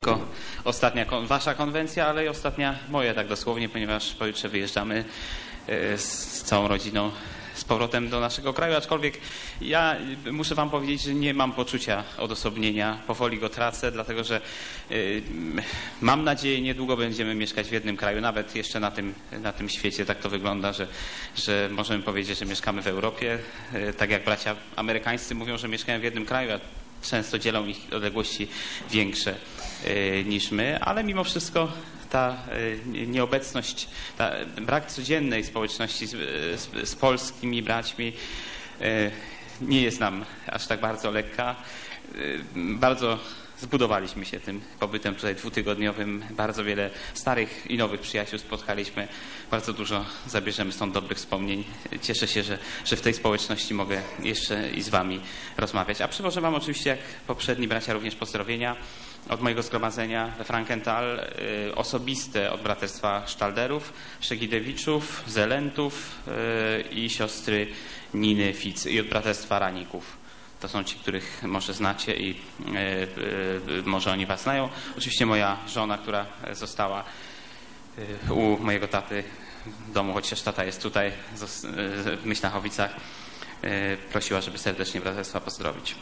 Ostatnia wasza konwencja, ale i ostatnia moja, tak dosłownie, ponieważ pojutrze wyjeżdżamy z całą rodziną z powrotem do naszego kraju, aczkolwiek ja muszę wam powiedzieć, że nie mam poczucia odosobnienia, powoli go tracę, dlatego że mam nadzieję, niedługo będziemy mieszkać w jednym kraju, nawet jeszcze na tym świecie tak to wygląda, że możemy powiedzieć, że mieszkamy w Europie, tak jak bracia amerykańscy mówią, że mieszkają w jednym kraju, a często dzielą ich odległości większe niż my, ale mimo wszystko ta nieobecność, brak codziennej społeczności z polskimi braćmi nie jest nam aż tak bardzo lekka. Bardzo zbudowaliśmy się tym pobytem tutaj dwutygodniowym. Bardzo wiele starych i nowych przyjaciół spotkaliśmy. Bardzo dużo zabierzemy stąd dobrych wspomnień. Cieszę się, że w tej społeczności mogę jeszcze i z wami rozmawiać. A przywożę wam oczywiście, jak poprzedni bracia, również pozdrowienia od mojego zgromadzenia we Frankenthal, osobiste od braterstwa Sztalderów, Szegidewiczów, Zelentów i siostry Niny Fic i od braterstwa Raników. To są ci, których może znacie i może oni was znają. Oczywiście moja żona, która została u mojego taty w domu, chociaż tata jest tutaj w Myślachowicach, prosiła, żeby serdecznie braterstwa pozdrowić.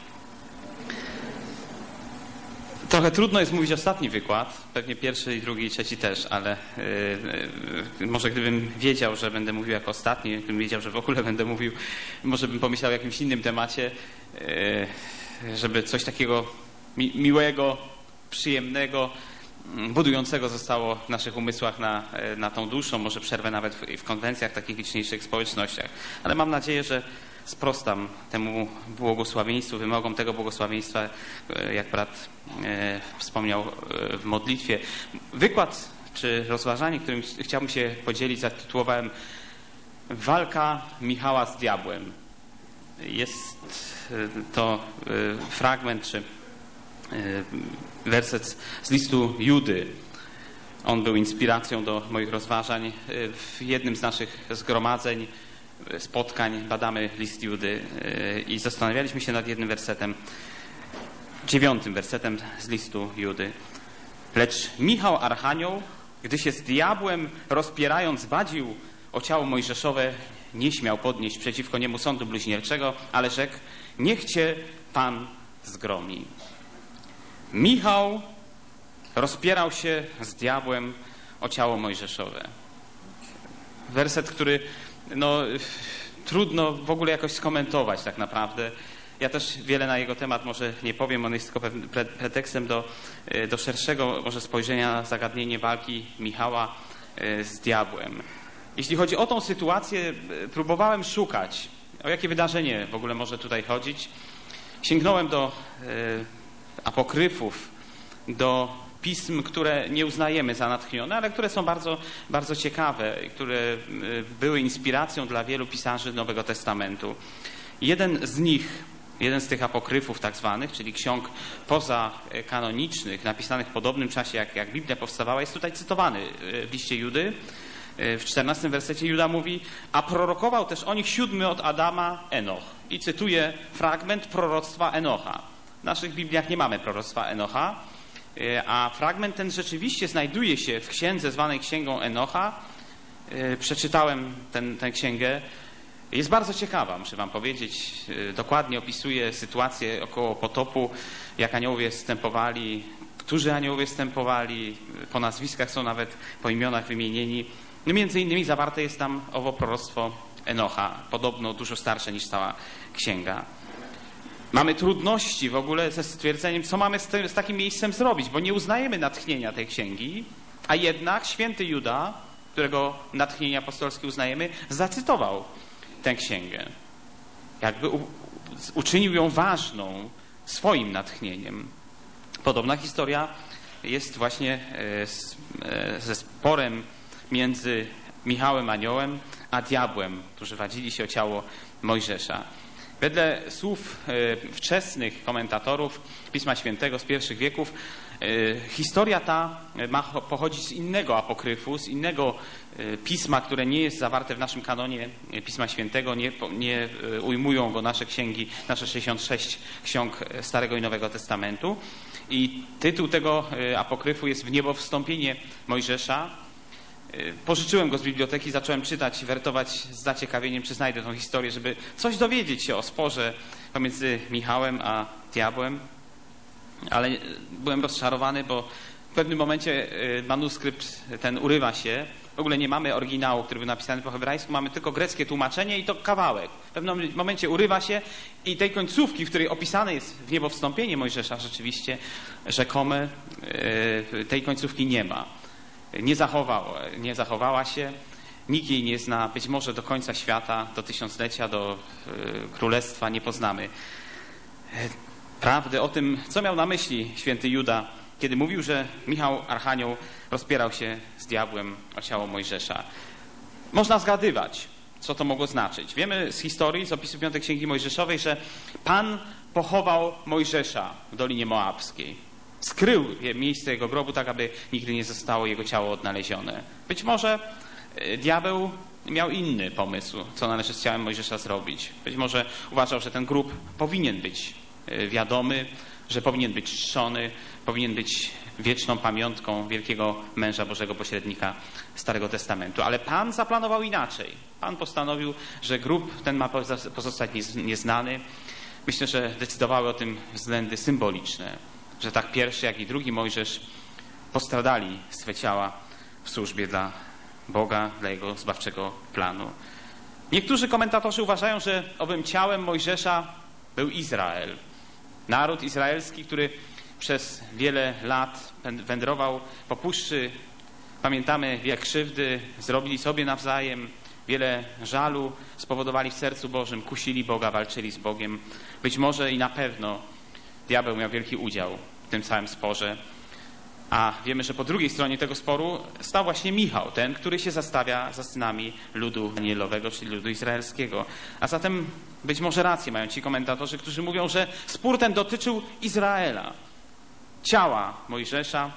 Trochę trudno jest mówić ostatni wykład, pewnie pierwszy, i drugi, i trzeci też, ale może gdybym wiedział, że będę mówił jako ostatni, gdybym wiedział, że w ogóle będę mówił, może bym pomyślał o jakimś innym temacie, żeby coś takiego miłego, przyjemnego, budującego zostało w naszych umysłach na tą dłuższą, może przerwę nawet w konwencjach, takich liczniejszych społecznościach. Ale mam nadzieję, że sprostam temu błogosławieństwu, wymogom tego błogosławieństwa, jak brat wspomniał w modlitwie. Wykład czy rozważanie, którym chciałbym się podzielić, zatytułowałem Walka Michała z diabłem. Jest to fragment czy werset z listu Judy. On był inspiracją do moich rozważań. W jednym z naszych zgromadzeń, spotkań badamy list Judy i zastanawialiśmy się nad jednym wersetem, 9. wersetem z listu Judy. Lecz Michał Archanioł, gdy się z diabłem rozpierając wadził o ciało mojżeszowe, nie śmiał podnieść przeciwko niemu sądu bluźnierczego, ale rzekł: niech cię Pan zgromi. Michał rozpierał się z diabłem o ciało mojżeszowe. Werset, który trudno w ogóle jakoś skomentować tak naprawdę. Ja też wiele na jego temat może nie powiem, on jest tylko pretekstem do szerszego może spojrzenia na zagadnienie walki Michała z diabłem. Jeśli chodzi o tą sytuację, próbowałem szukać, o jakie wydarzenie w ogóle może tutaj chodzić. Sięgnąłem do apokryfów, do pism, które nie uznajemy za natchnione, ale które są bardzo, bardzo ciekawe, które były inspiracją dla wielu pisarzy Nowego Testamentu. Jeden z tych apokryfów tak zwanych, czyli ksiąg pozakanonicznych, napisanych w podobnym czasie, jak Biblia powstawała, jest tutaj cytowany w liście Judy. W 14 wersecie Juda mówi: a prorokował też o nich 7 od Adama Enoch. I cytuję fragment proroctwa Enocha. W naszych Bibliach nie mamy proroctwa Enocha, a fragment ten rzeczywiście znajduje się w księdze zwanej Księgą Enocha. Przeczytałem tę księgę. Jest bardzo ciekawa, muszę wam powiedzieć. Dokładnie opisuje sytuację około potopu, jak aniołowie zstępowali, którzy aniołowie zstępowali, po nazwiskach są nawet, po imionach wymienieni. No między innymi zawarte jest tam owo proroctwo Enocha, podobno dużo starsze niż cała księga. Mamy trudności w ogóle ze stwierdzeniem, co mamy z takim miejscem zrobić, bo nie uznajemy natchnienia tej księgi, a jednak święty Juda, którego natchnienie apostolskie uznajemy, zacytował tę księgę. Jakby uczynił ją ważną swoim natchnieniem. Podobna historia jest właśnie ze sporem między Michałem Aniołem a diabłem, którzy wadzili się o ciało Mojżesza. Wedle słów wczesnych komentatorów Pisma Świętego z pierwszych wieków historia ta ma pochodzić z innego apokryfu, z innego pisma, które nie jest zawarte w naszym kanonie Pisma Świętego, nie ujmują go nasze księgi, nasze 66 ksiąg Starego i Nowego Testamentu. I tytuł tego apokryfu jest W niebo wstąpienie Mojżesza. Pożyczyłem go z biblioteki, zacząłem czytać, wertować z zaciekawieniem, czy znajdę tą historię, żeby coś dowiedzieć się o sporze pomiędzy Michałem a diabłem. Ale byłem rozczarowany, bo w pewnym momencie manuskrypt ten urywa się. W ogóle nie mamy oryginału, który był napisany po hebrajsku, mamy tylko greckie tłumaczenie i to kawałek. W pewnym momencie urywa się i tej końcówki, w której opisane jest w niebo wstąpienie Mojżesza rzeczywiście rzekome, tej końcówki nie ma. Nie zachowała się, nikt jej nie zna, być może do końca świata, do tysiąclecia, do królestwa nie poznamy prawdy o tym, co miał na myśli święty Juda, kiedy mówił, że Michał Archanioł rozpierał się z diabłem o ciało Mojżesza. Można zgadywać, co to mogło znaczyć. Wiemy z historii, z opisu 5 Księgi Mojżeszowej, że Pan pochował Mojżesza w Dolinie Moabskiej. Skrył miejsce jego grobu tak, aby nigdy nie zostało jego ciało odnalezione. Być może diabeł miał inny pomysł, co należy z ciałem Mojżesza zrobić. Być może uważał, że ten grób powinien być wiadomy, że powinien być czczony, powinien być wieczną pamiątką wielkiego męża Bożego pośrednika Starego Testamentu. Ale Pan zaplanował inaczej. Pan postanowił, że grób ten ma pozostać nieznany. Myślę, że decydowały o tym względy symboliczne, że tak pierwszy, jak i drugi Mojżesz postradali swe ciała w służbie dla Boga, dla Jego zbawczego planu. Niektórzy komentatorzy uważają, że owym ciałem Mojżesza był Izrael. Naród izraelski, który przez wiele lat wędrował po puszczy. Pamiętamy, wiele krzywdy zrobili sobie nawzajem, wiele żalu spowodowali w sercu Bożym, kusili Boga, walczyli z Bogiem. Być może i na pewno diabeł miał wielki udział w tym całym sporze. A wiemy, że po drugiej stronie tego sporu stał właśnie Michał, ten, który się zastawia za synami ludu Danielowego, czyli ludu izraelskiego. A zatem być może rację mają ci komentatorzy, którzy mówią, że spór ten dotyczył Izraela, ciała Mojżesza,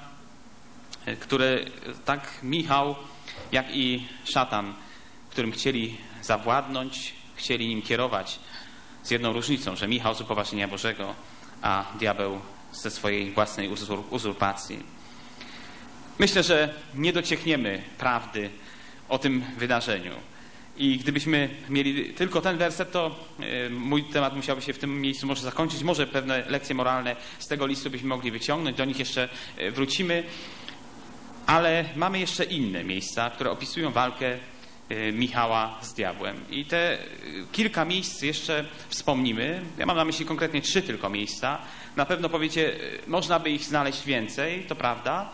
które tak Michał, jak i szatan, którym chcieli zawładnąć, chcieli nim kierować, z jedną różnicą, że Michał z upoważnienia Bożego, a diabeł ze swojej własnej uzurpacji. Myślę, że nie dociekniemy prawdy o tym wydarzeniu. I gdybyśmy mieli tylko ten werset, to mój temat musiałby się w tym miejscu może zakończyć. Może pewne lekcje moralne z tego listu byśmy mogli wyciągnąć, do nich jeszcze wrócimy. Ale mamy jeszcze inne miejsca, które opisują walkę Michała z diabłem. I te kilka miejsc jeszcze wspomnimy. Ja mam na myśli konkretnie 3 tylko miejsca. Na pewno powiecie, można by ich znaleźć więcej, to prawda.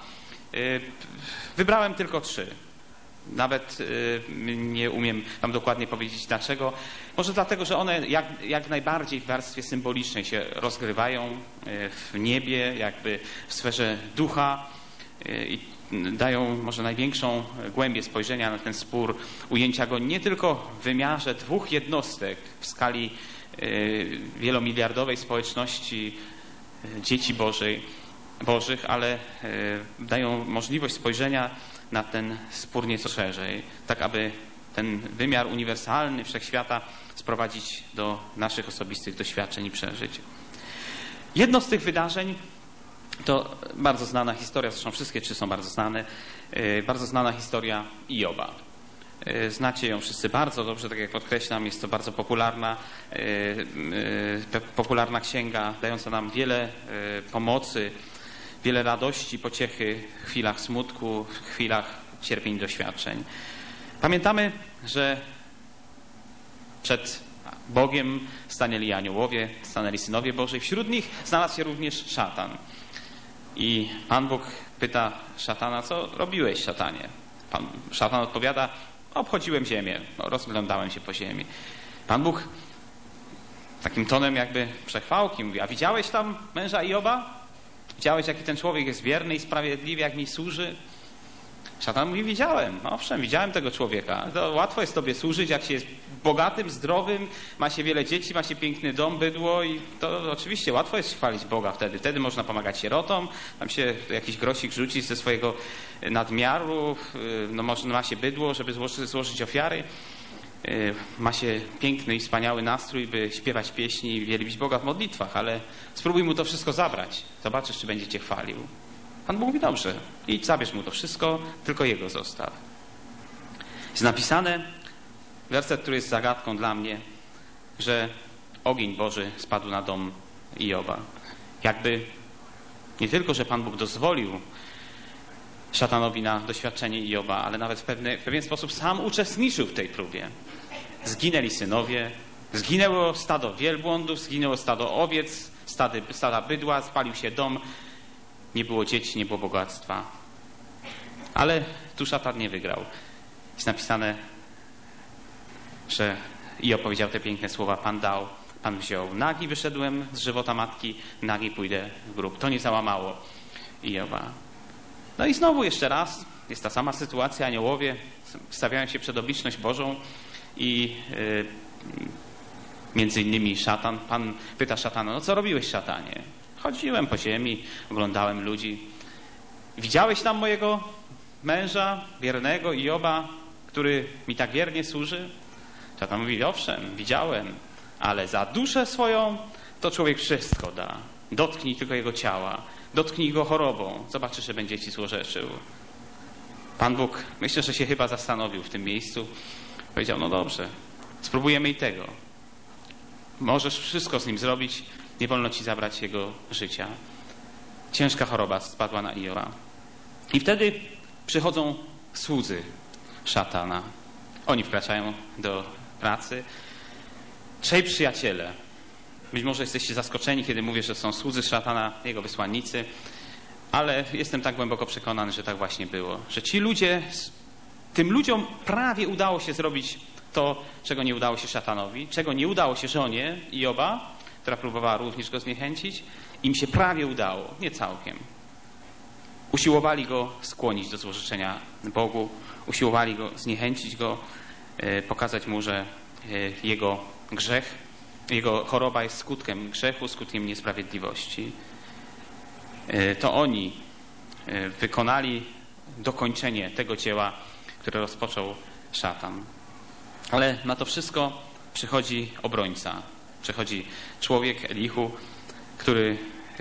Wybrałem tylko 3. Nawet nie umiem wam dokładnie powiedzieć dlaczego. Może dlatego, że one jak najbardziej w warstwie symbolicznej się rozgrywają w niebie, jakby w sferze ducha i dają może największą głębię spojrzenia na ten spór, ujęcia go nie tylko w wymiarze 2 jednostek w skali wielomiliardowej społeczności dzieci Bożych, ale dają możliwość spojrzenia na ten spór nieco szerzej, tak aby ten wymiar uniwersalny wszechświata sprowadzić do naszych osobistych doświadczeń i przeżyć. Jedno z tych wydarzeń to bardzo znana historia, zresztą wszystkie 3 są bardzo znane, bardzo znana historia Joba. Znacie ją wszyscy bardzo dobrze, tak jak podkreślam, jest to bardzo popularna księga, dająca nam wiele pomocy, wiele radości, pociechy w chwilach smutku, w chwilach cierpień, doświadczeń. Pamiętamy, że przed Bogiem stanęli aniołowie, stanęli synowie Boży. Wśród nich znalazł się również szatan. I Pan Bóg pyta szatana, co robiłeś, szatanie? Szatan odpowiada, obchodziłem ziemię, rozglądałem się po ziemi. Pan Bóg takim tonem jakby przechwałki mówi, a widziałeś tam męża Joba? Widziałeś, jaki ten człowiek jest wierny i sprawiedliwy, jak mi służy? Szatan mówi, widziałem. Owszem, widziałem tego człowieka. To łatwo jest tobie służyć, jak się jest bogatym, zdrowym, ma się wiele dzieci, ma się piękny dom, bydło i to oczywiście łatwo jest chwalić Boga wtedy. Wtedy można pomagać sierotom, tam się jakiś grosik rzuci ze swojego nadmiaru, no ma się bydło, żeby złożyć ofiary. ma się piękny i wspaniały nastrój, by śpiewać pieśni i wielbić Boga w modlitwach, ale spróbuj mu to wszystko zabrać. Zobaczysz, czy będzie cię chwalił. Pan Bóg mówi, dobrze, idź, zabierz mu to wszystko, tylko jego zostaw. Jest napisane, werset, który jest zagadką dla mnie, że ogień Boży spadł na dom Ioba. Jakby nie tylko, że Pan Bóg dozwolił szatanowi na doświadczenie Ioba, ale nawet w pewien sposób sam uczestniczył w tej próbie. Zginęli synowie, zginęło stado wielbłądów, zginęło stado owiec, stada bydła, spalił się dom, nie było dzieci, nie było bogactwa. Ale tu szatan nie wygrał. Jest napisane, że Iob powiedział te piękne słowa, Pan dał, Pan wziął. Nagi wyszedłem z żywota matki, nagi pójdę w grób. To nie załamało Ioba. No i znowu jeszcze raz jest ta sama sytuacja. Aniołowie stawiają się przed obliczność Bożą i między innymi szatan. Pan pyta szatana, no co robiłeś, szatanie? Chodziłem po ziemi, oglądałem ludzi. Widziałeś tam mojego męża, wiernego Ioba, który mi tak wiernie służy? Szatan mówi, owszem, widziałem, ale za duszę swoją to człowiek wszystko da. Dotknij tylko jego ciała, dotknij go chorobą, zobaczysz, że będzie ci złorzeczył. Pan Bóg, myślę, że się chyba zastanowił w tym miejscu. Powiedział, no dobrze, spróbujemy i tego. Możesz wszystko z nim zrobić, nie wolno ci zabrać jego życia. Ciężka choroba spadła na Ioba. I wtedy przychodzą słudzy szatana. Oni wkraczają do pracy. Trzej przyjaciele. Być może jesteście zaskoczeni, kiedy mówię, że są słudzy szatana, jego wysłannicy, ale jestem tak głęboko przekonany, że tak właśnie było. Że ci ludzie, tym ludziom prawie udało się zrobić to, czego nie udało się szatanowi, czego nie udało się żonie Ioba, która próbowała również go zniechęcić. Im się prawie udało, nie całkiem. Usiłowali go skłonić do złorzeczenia Bogu, usiłowali go zniechęcić go, pokazać mu, że jego grzech, jego choroba jest skutkiem grzechu, skutkiem niesprawiedliwości. To oni wykonali dokończenie tego dzieła, które rozpoczął szatan. Ale na to wszystko przychodzi obrońca. Przychodzi człowiek, Elihu, który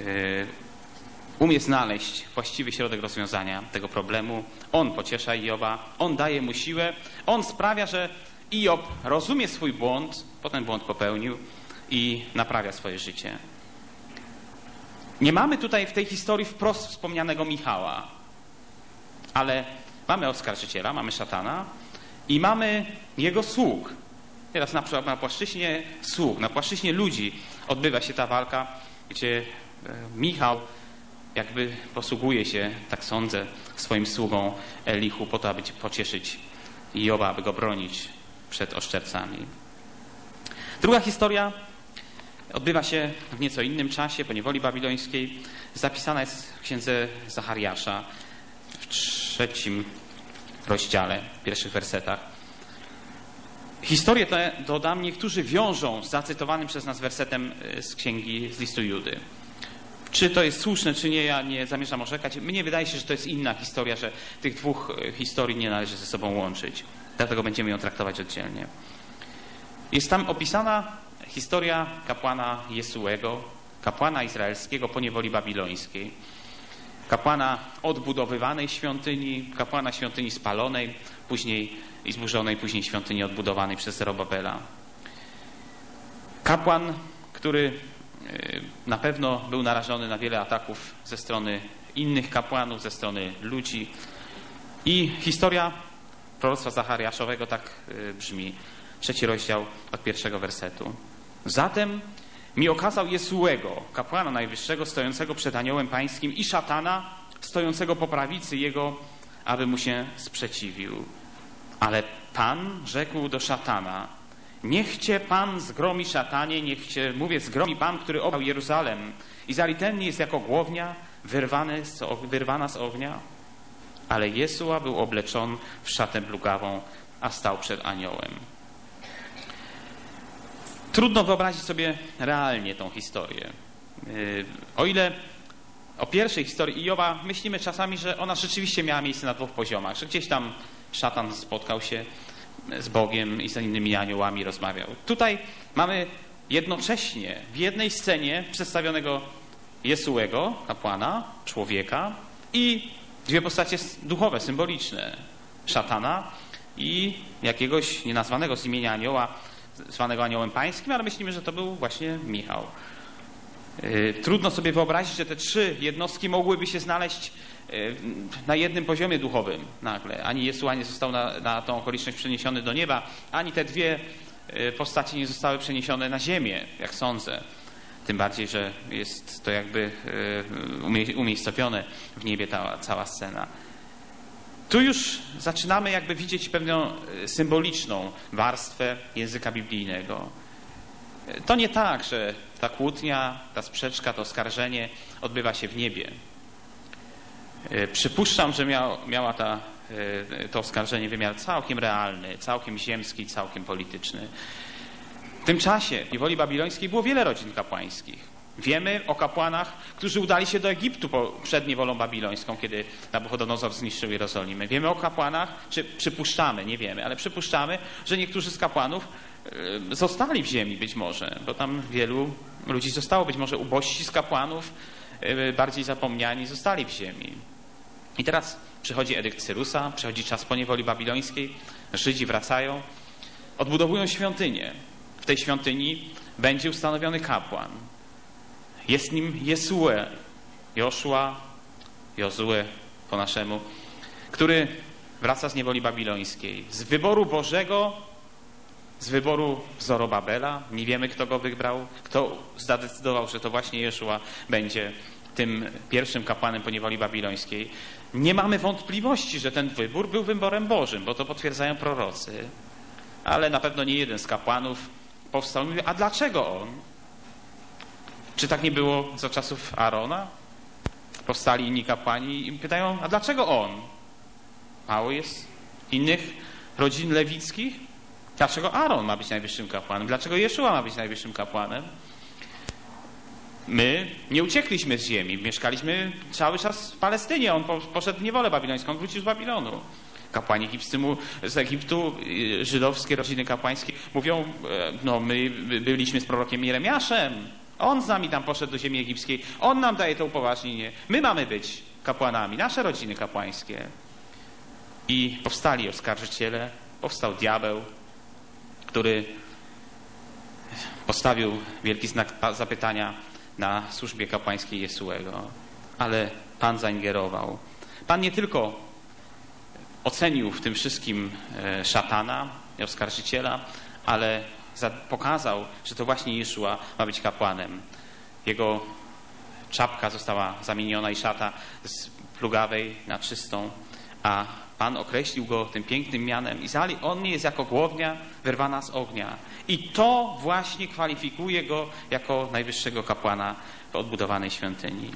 umie znaleźć właściwy środek rozwiązania tego problemu. On pociesza Ioba, on daje mu siłę, on sprawia, że Iob rozumie swój błąd, potem błąd popełnił i naprawia swoje życie. Nie mamy tutaj w tej historii wprost wspomnianego Michała, ale mamy oskarżyciela, mamy szatana i mamy jego sług. Teraz na płaszczyźnie sług, na płaszczyźnie ludzi odbywa się ta walka, gdzie Michał jakby posługuje się, tak sądzę, swoim sługą Elihu po to, aby pocieszyć Ioba, aby go bronić przed oszczercami. Druga historia odbywa się w nieco innym czasie, po niewoli babilońskiej. Zapisana jest w księdze Zachariasza w 3 rozdziale, w pierwszych wersetach. Historię tę, dodam, niektórzy wiążą z zacytowanym przez nas wersetem z księgi, z listu Judy. Czy to jest słuszne, czy nie, ja nie zamierzam orzekać. Mnie wydaje się, że to jest inna historia, że tych dwóch historii nie należy ze sobą łączyć. Dlatego będziemy ją traktować oddzielnie. Jest tam opisana historia kapłana Jesuego, kapłana izraelskiego po niewoli babilońskiej. Kapłana odbudowywanej świątyni, kapłana świątyni spalonej, później i zburzonej, później świątyni odbudowanej przez Zerobabela. Kapłan, który na pewno był narażony na wiele ataków ze strony innych kapłanów, ze strony ludzi. I historia proroctwa Zachariaszowego tak brzmi. 3 rozdział od 1 wersetu. Zatem mi okazał Jesuego, kapłana najwyższego, stojącego przed aniołem pańskim i szatana, stojącego po prawicy jego, aby mu się sprzeciwił. Ale Pan rzekł do szatana, niech cię Pan zgromi, szatanie, niech cię, mówię, zgromi Pan, który oblał Jeruzalem i zalitenny jest jako głownia wyrwana z ognia. Ale Jesua był obleczony w szatę plugawą, a stał przed aniołem. Trudno wyobrazić sobie realnie tą historię. O ile o pierwszej historii Ioba myślimy czasami, że ona rzeczywiście miała miejsce na 2 poziomach, że gdzieś tam szatan spotkał się z Bogiem i z innymi aniołami rozmawiał. Tutaj mamy jednocześnie w jednej scenie przedstawionego Jesułego, kapłana, człowieka i dwie postacie duchowe, symboliczne. Szatana i jakiegoś nienazwanego z imienia anioła, zwanego aniołem pańskim, ale myślimy, że to był właśnie Michał. Trudno sobie wyobrazić, że te trzy jednostki mogłyby się znaleźć na jednym poziomie duchowym nagle. Ani Jesua nie został na tą okoliczność przeniesiony do nieba, ani te dwie postacie nie zostały przeniesione na ziemię, jak sądzę. Tym bardziej, że jest to jakby umiejscowione w niebie ta cała scena. Tu już zaczynamy jakby widzieć pewną symboliczną warstwę języka biblijnego. To nie tak, że ta kłótnia, ta sprzeczka, to oskarżenie odbywa się w niebie. Przypuszczam, że miała to oskarżenie wymiar całkiem realny, całkiem ziemski, całkiem polityczny. W tym czasie w niewoli babilońskiej było wiele rodzin kapłańskich. Wiemy o kapłanach, którzy udali się do Egiptu przed niewolą babilońską, kiedy Nabuchodonozor zniszczył Jerozolimę. Wiemy o kapłanach, czy przypuszczamy, nie wiemy, ale przypuszczamy, że niektórzy z kapłanów zostali w ziemi być może, bo tam wielu ludzi zostało, być może ubożsi z kapłanów, bardziej zapomniani, zostali w ziemi. I teraz przychodzi edykt Cyrusa, przychodzi czas po niewoli babilońskiej, Żydzi wracają, odbudowują świątynię. W tej świątyni będzie ustanowiony kapłan. Jest nim Jesue, Jozue po naszemu, który wraca z niewoli babilońskiej. Z wyboru Bożego, z wyboru Zorobabela, nie wiemy kto go wybrał, kto zadecydował, że to właśnie Jeszua będzie tym pierwszym kapłanem po niewoli babilońskiej. Nie mamy wątpliwości, że ten wybór był wyborem Bożym, bo to potwierdzają prorocy. Ale na pewno nie jeden z kapłanów powstał i mówi, a dlaczego on? Czy tak nie było za czasów Aarona? Powstali inni kapłani i pytają, a dlaczego on? Mało jest innych rodzin lewickich? Dlaczego Aaron ma być najwyższym kapłanem? Dlaczego Jeszua ma być najwyższym kapłanem? My nie uciekliśmy z ziemi, mieszkaliśmy cały czas w Palestynie. On poszedł w niewolę babilońską, wrócił z Babilonu. Kapłani egipscy z Egiptu, żydowskie rodziny kapłańskie mówią, no my byliśmy z prorokiem Jeremiaszem. On z nami tam poszedł do ziemi egipskiej. On nam daje to upoważnienie. My mamy być kapłanami, nasze rodziny kapłańskie. I powstali oskarżyciele, powstał diabeł, który postawił wielki znak zapytania na służbie kapłańskiej Jesułego. Ale Pan zaingerował. Pan nie tylko ocenił w tym wszystkim szatana i oskarżyciela, ale pokazał, że to właśnie Jeszua ma być kapłanem. Jego czapka została zamieniona i szata z plugawej na czystą, a Pan określił go tym pięknym mianem i on jest jako głownia wyrwana z ognia. I to właśnie kwalifikuje go jako najwyższego kapłana w odbudowanej świątyni.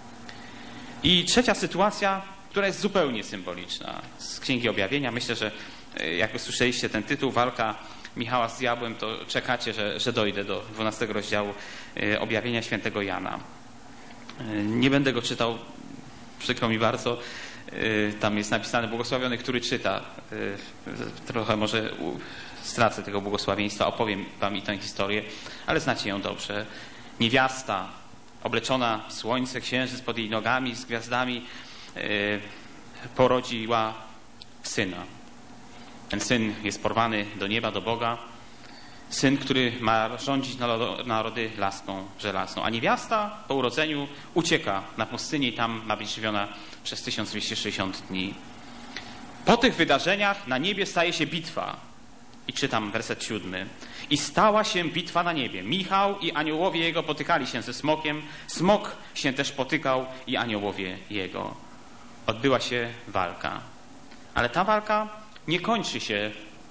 I trzecia sytuacja, która jest zupełnie symboliczna z Księgi Objawienia. Myślę, że jak usłyszeliście ten tytuł, walka Michała z diabłem, to czekacie, że dojdę do 12 rozdziału Objawienia świętego Jana. Nie będę go czytał, przykro mi bardzo. Tam jest napisane błogosławiony, który czyta. Trochę może stracę tego błogosławieństwa, opowiem wam i tę historię, ale znacie ją dobrze. Niewiasta obleczona w słońce, księżyc pod jej nogami, z gwiazdami, porodziła syna. Ten syn jest porwany do nieba, do Boga. Syn, który ma rządzić narody laską żelazną. A niewiasta po urodzeniu ucieka na pustynię i tam ma być żywiona przez 1260 dni. Po tych wydarzeniach na niebie staje się bitwa. I czytam werset 7. I stała się bitwa na niebie. Michał i aniołowie jego potykali się ze smokiem. Smok się też potykał i aniołowie jego. Odbyła się walka. Ale ta walka nie kończy się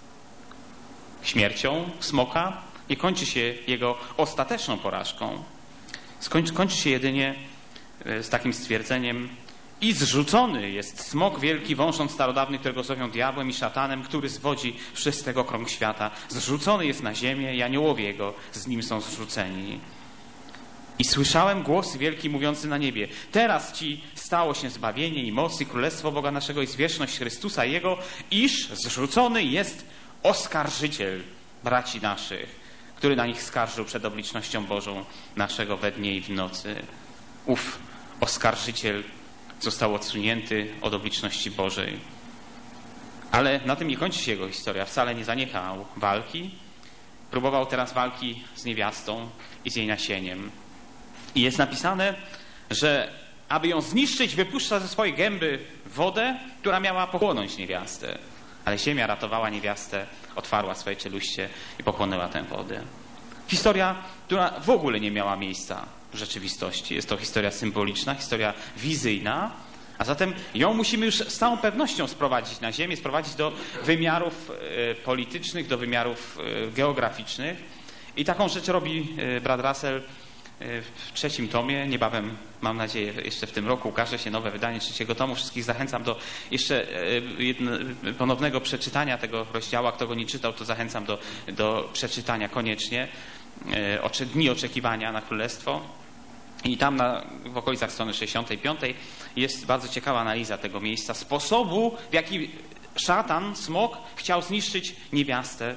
śmiercią smoka, nie kończy się jego ostateczną porażką. Kończy się jedynie z takim stwierdzeniem: i zrzucony jest smok wielki, wążąc starodawny, którego zowią diabłem i szatanem, który zwodzi wszystego krąg świata. Zrzucony jest na ziemię i aniołowie jego z nim są zrzuceni. I słyszałem głos wielki mówiący na niebie: teraz ci stało się zbawienie i moc i królestwo Boga naszego i zwierzchność Chrystusa Jego, iż zrzucony jest oskarżyciel braci naszych, który na nich skarżył przed oblicznością Bożą naszego we dnie i w nocy. Ów oskarżyciel został odsunięty od obliczności Bożej. Ale na tym nie kończy się jego historia. Wcale nie zaniechał walki. Próbował teraz walki z niewiastą i z jej nasieniem. I jest napisane, że aby ją zniszczyć, wypuszcza ze swojej gęby wodę, która miała pochłonąć niewiastę. Ale ziemia ratowała niewiastę, otwarła swoje czeluście i pochłonęła tę wodę. Historia, która w ogóle nie miała miejsca w rzeczywistości. Jest to historia symboliczna, historia wizyjna, a zatem ją musimy już z całą pewnością sprowadzić na ziemię, sprowadzić do wymiarów politycznych, do wymiarów geograficznych. I taką rzecz robi brat Russell w 3. tomie. Niebawem, mam nadzieję, jeszcze w tym roku ukaże się nowe wydanie 3. tomu. Wszystkich zachęcam do jeszcze ponownego przeczytania tego rozdziału. Kto go nie czytał, to zachęcam do przeczytania koniecznie. Dni oczekiwania na Królestwo. I tam w okolicach strony 65 jest bardzo ciekawa analiza tego miejsca, sposobu, w jaki szatan, smok, chciał zniszczyć niewiastę,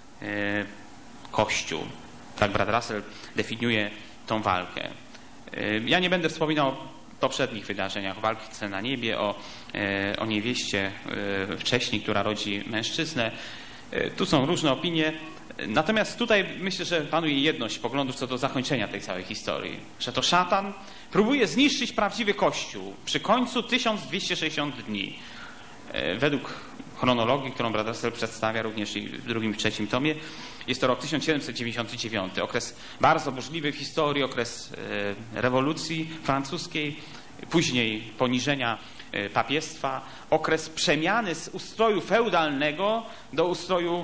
Kościół. Tak brat Russell definiuje tą walkę. Ja nie będę wspominał o poprzednich wydarzeniach, o walce na niebie, o niewieście wcześniej, która rodzi mężczyznę. Tu są różne opinie. Natomiast tutaj myślę, że panuje jedność poglądów co do zakończenia tej całej historii. Że to szatan próbuje zniszczyć prawdziwy Kościół przy końcu 1260 dni. Według chronologii, którą brat Russell przedstawia również i w 2. i 3. tomie, jest to rok 1799. Okres bardzo burzliwy w historii, okres rewolucji francuskiej, później poniżenia papiestwa, okres przemiany z ustroju feudalnego do ustroju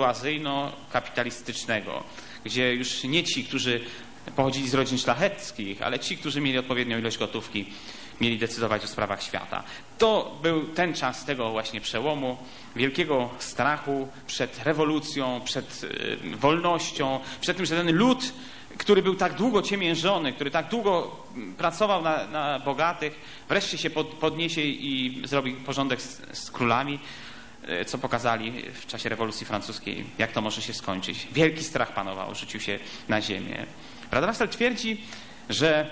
burżuazyjno-kapitalistycznego, gdzie już nie ci, którzy pochodzili z rodzin szlacheckich, ale ci, którzy mieli odpowiednią ilość gotówki, mieli decydować o sprawach świata. To był ten czas tego właśnie przełomu, wielkiego strachu przed rewolucją, przed wolnością, przed tym, że ten lud, który był tak długo ciemiężony, który tak długo pracował na bogatych, wreszcie się podniesie i zrobi porządek z królami, co pokazali w czasie rewolucji francuskiej, jak to może się skończyć. Wielki strach panował, rzucił się na ziemię. Brat Russell twierdzi, że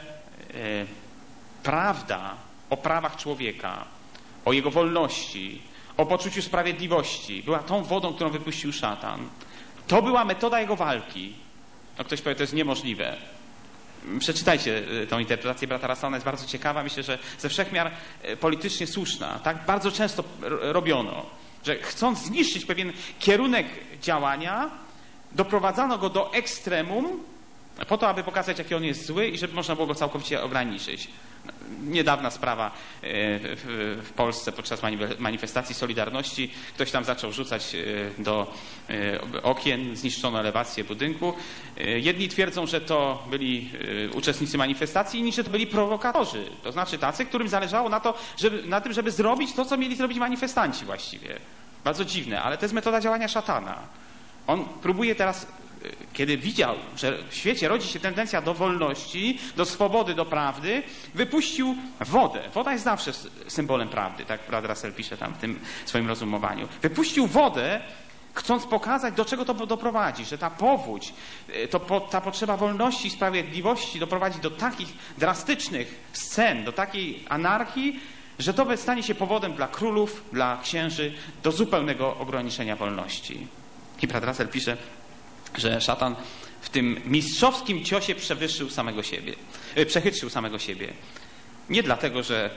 prawda o prawach człowieka, o jego wolności, o poczuciu sprawiedliwości była tą wodą, którą wypuścił szatan. To była metoda jego walki. No ktoś powie, to jest niemożliwe. Przeczytajcie tą interpretację brata Russella, ona jest bardzo ciekawa. Myślę, że ze wszech miar politycznie słuszna. Tak bardzo często robiono, że chcąc zniszczyć pewien kierunek działania, doprowadzano go do ekstremum po to, aby pokazać, jaki on jest zły i żeby można było go całkowicie ograniczyć. Niedawna sprawa w Polsce podczas manifestacji Solidarności. Ktoś tam zaczął rzucać do okien, zniszczono elewację budynku. Jedni twierdzą, że to byli uczestnicy manifestacji, inni, że to byli prowokatorzy. To znaczy tacy, którym zależało na tym, żeby zrobić to, co mieli zrobić manifestanci właściwie. Bardzo dziwne, ale to jest metoda działania szatana. On próbuje teraz, kiedy widział, że w świecie rodzi się tendencja do wolności, do swobody, do prawdy, wypuścił wodę. Woda jest zawsze symbolem prawdy, tak brat Russell pisze tam w tym swoim rozumowaniu. Wypuścił wodę, chcąc pokazać, do czego to doprowadzi, że ta powódź, ta potrzeba wolności i sprawiedliwości doprowadzi do takich drastycznych scen, do takiej anarchii, że to stanie się powodem dla królów, dla księży do zupełnego ograniczenia wolności. I brat Russell pisze, że szatan w tym mistrzowskim ciosie przechytrzył samego siebie. Nie dlatego, że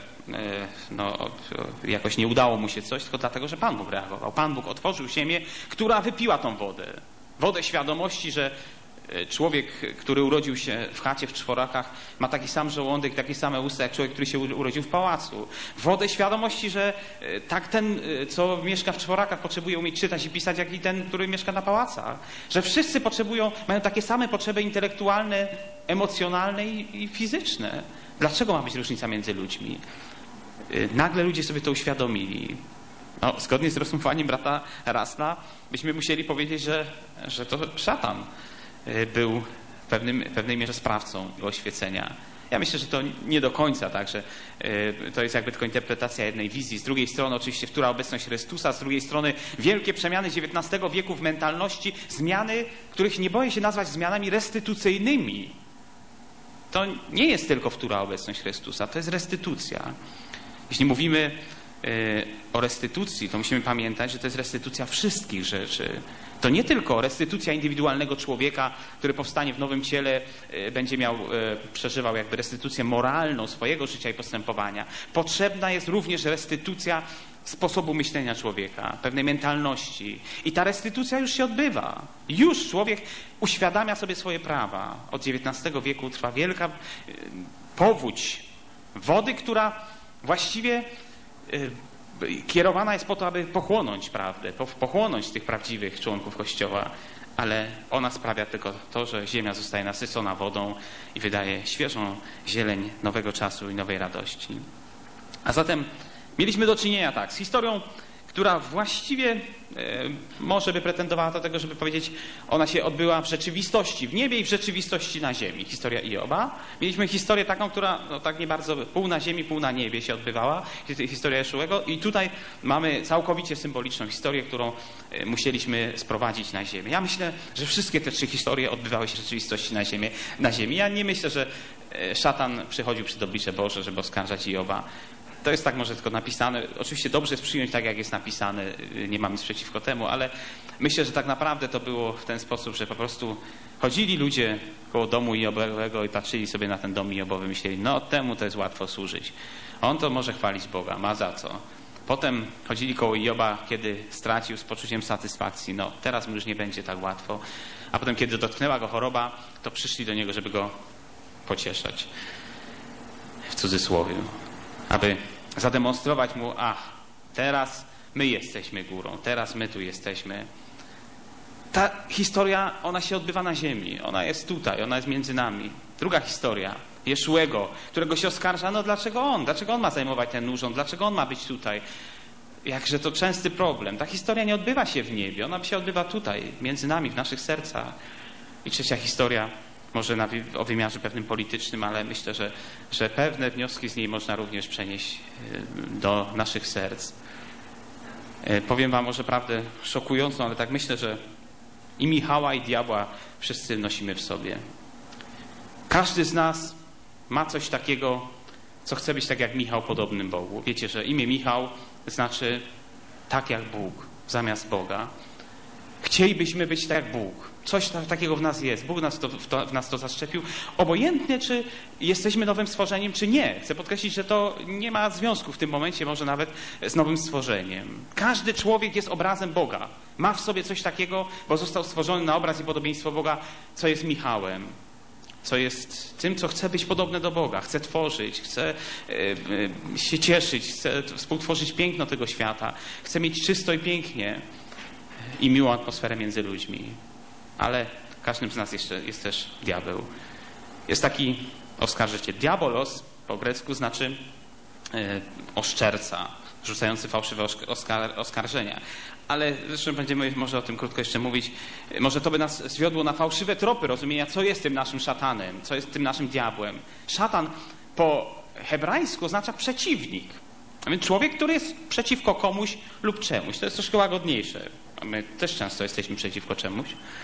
jakoś nie udało mu się coś, tylko dlatego, że Pan Bóg reagował. Pan Bóg otworzył ziemię, która wypiła tą wodę. Wodę świadomości, że człowiek, który urodził się w chacie w czworakach, ma taki sam żołądek, takie same usta, jak człowiek, który się urodził w pałacu. Wodę świadomości, że tak ten, co mieszka w czworakach, potrzebuje umieć czytać i pisać, jak i ten, który mieszka na pałacach. Że wszyscy mają takie same potrzeby intelektualne, emocjonalne i fizyczne. Dlaczego ma być różnica między ludźmi? Nagle ludzie sobie to uświadomili. Zgodnie z rozumowaniem brata Russella byśmy musieli powiedzieć, że to szatan był w pewnej mierze sprawcą jego oświecenia Ja myślę, że to nie do końca tak, że to jest jakby tylko interpretacja jednej wizji. Z drugiej strony oczywiście wtóra obecność Chrystusa, z drugiej strony wielkie przemiany XIX wieku w mentalności, zmiany, których nie boję się nazwać zmianami restytucyjnymi. To nie jest tylko wtóra obecność Chrystusa, to jest restytucja. Jeśli mówimy o restytucji, to musimy pamiętać, że to jest restytucja wszystkich rzeczy. To nie tylko restytucja indywidualnego człowieka, który powstanie w nowym ciele, będzie przeżywał jakby restytucję moralną swojego życia i postępowania. Potrzebna jest również restytucja sposobu myślenia człowieka, pewnej mentalności. I ta restytucja już się odbywa. Już człowiek uświadamia sobie swoje prawa. Od XIX wieku trwa wielka powódź wody, która właściwie kierowana jest po to, aby pochłonąć prawdę, pochłonąć tych prawdziwych członków Kościoła, ale ona sprawia tylko to, że ziemia zostaje nasycona wodą i wydaje świeżą zieleń nowego czasu i nowej radości. A zatem mieliśmy do czynienia tak z historią, która właściwie może by pretendowała do tego, żeby powiedzieć, ona się odbyła w rzeczywistości w niebie i w rzeczywistości na ziemi. Historia Ioba. Mieliśmy historię taką, która tak nie bardzo pół na ziemi, pół na niebie się odbywała. Historia Jeszułego. I tutaj mamy całkowicie symboliczną historię, którą musieliśmy sprowadzić na ziemię. Ja myślę, że wszystkie te trzy historie odbywały się w rzeczywistości na ziemi. Ja nie myślę, że szatan przychodził przed oblicze Boże, żeby oskarżać Ioba. To jest tak może tylko napisane. Oczywiście dobrze jest przyjąć tak, jak jest napisane. Nie mam nic przeciwko temu, ale myślę, że tak naprawdę to było w ten sposób, że po prostu chodzili ludzie koło domu Iobowego i patrzyli sobie na ten dom Iobowy i myśleli, no temu to jest łatwo służyć. On to może chwalić Boga, ma za co. Potem chodzili koło Ioba, kiedy stracił z poczuciem satysfakcji. No teraz mu już nie będzie tak łatwo. A potem, kiedy dotknęła go choroba, to przyszli do niego, żeby go pocieszać. W cudzysłowie. Aby zademonstrować mu, teraz my jesteśmy górą, teraz my tu jesteśmy. Ta historia, ona się odbywa na ziemi, ona jest tutaj, ona jest między nami. Druga historia, Jeszułego, którego się oskarża, no dlaczego on ma zajmować ten urząd, dlaczego on ma być tutaj? Jakże to częsty problem. Ta historia nie odbywa się w niebie, ona się odbywa tutaj, między nami, w naszych sercach. I trzecia historia, może o wymiarze pewnym politycznym, ale myślę, że pewne wnioski z niej można również przenieść do naszych serc. Powiem wam może prawdę szokującą, ale tak myślę, że i Michała, i diabła wszyscy nosimy w sobie. Każdy z nas ma coś takiego, co chce być tak jak Michał, podobnym Bogu. Wiecie, że imię Michał znaczy tak jak Bóg, zamiast Boga. Chcielibyśmy być tak jak Bóg. Coś takiego w nas jest. Bóg w nas to zaszczepił. Obojętnie, czy jesteśmy nowym stworzeniem, czy nie. Chcę podkreślić, że to nie ma związku w tym momencie może nawet z nowym stworzeniem. Każdy człowiek jest obrazem Boga. Ma w sobie coś takiego, bo został stworzony na obraz i podobieństwo Boga, co jest Michałem. Co jest tym, co chce być podobne do Boga. Chce tworzyć, chce się cieszyć, chce współtworzyć piękno tego świata. Chce mieć czysto i pięknie i miłą atmosferę między ludźmi. Ale każdym z nas jeszcze jest też diabeł. Jest taki oskarżyciel. Diabolos po grecku znaczy oszczerca, rzucający fałszywe oskarżenia. Ale zresztą będziemy może o tym krótko jeszcze mówić. Może to by nas zwiodło na fałszywe tropy rozumienia, co jest tym naszym szatanem, co jest tym naszym diabłem. Szatan po hebrajsku oznacza przeciwnik. A więc człowiek, który jest przeciwko komuś lub czemuś. To jest troszkę łagodniejsze. My też często jesteśmy przeciwko czemuś.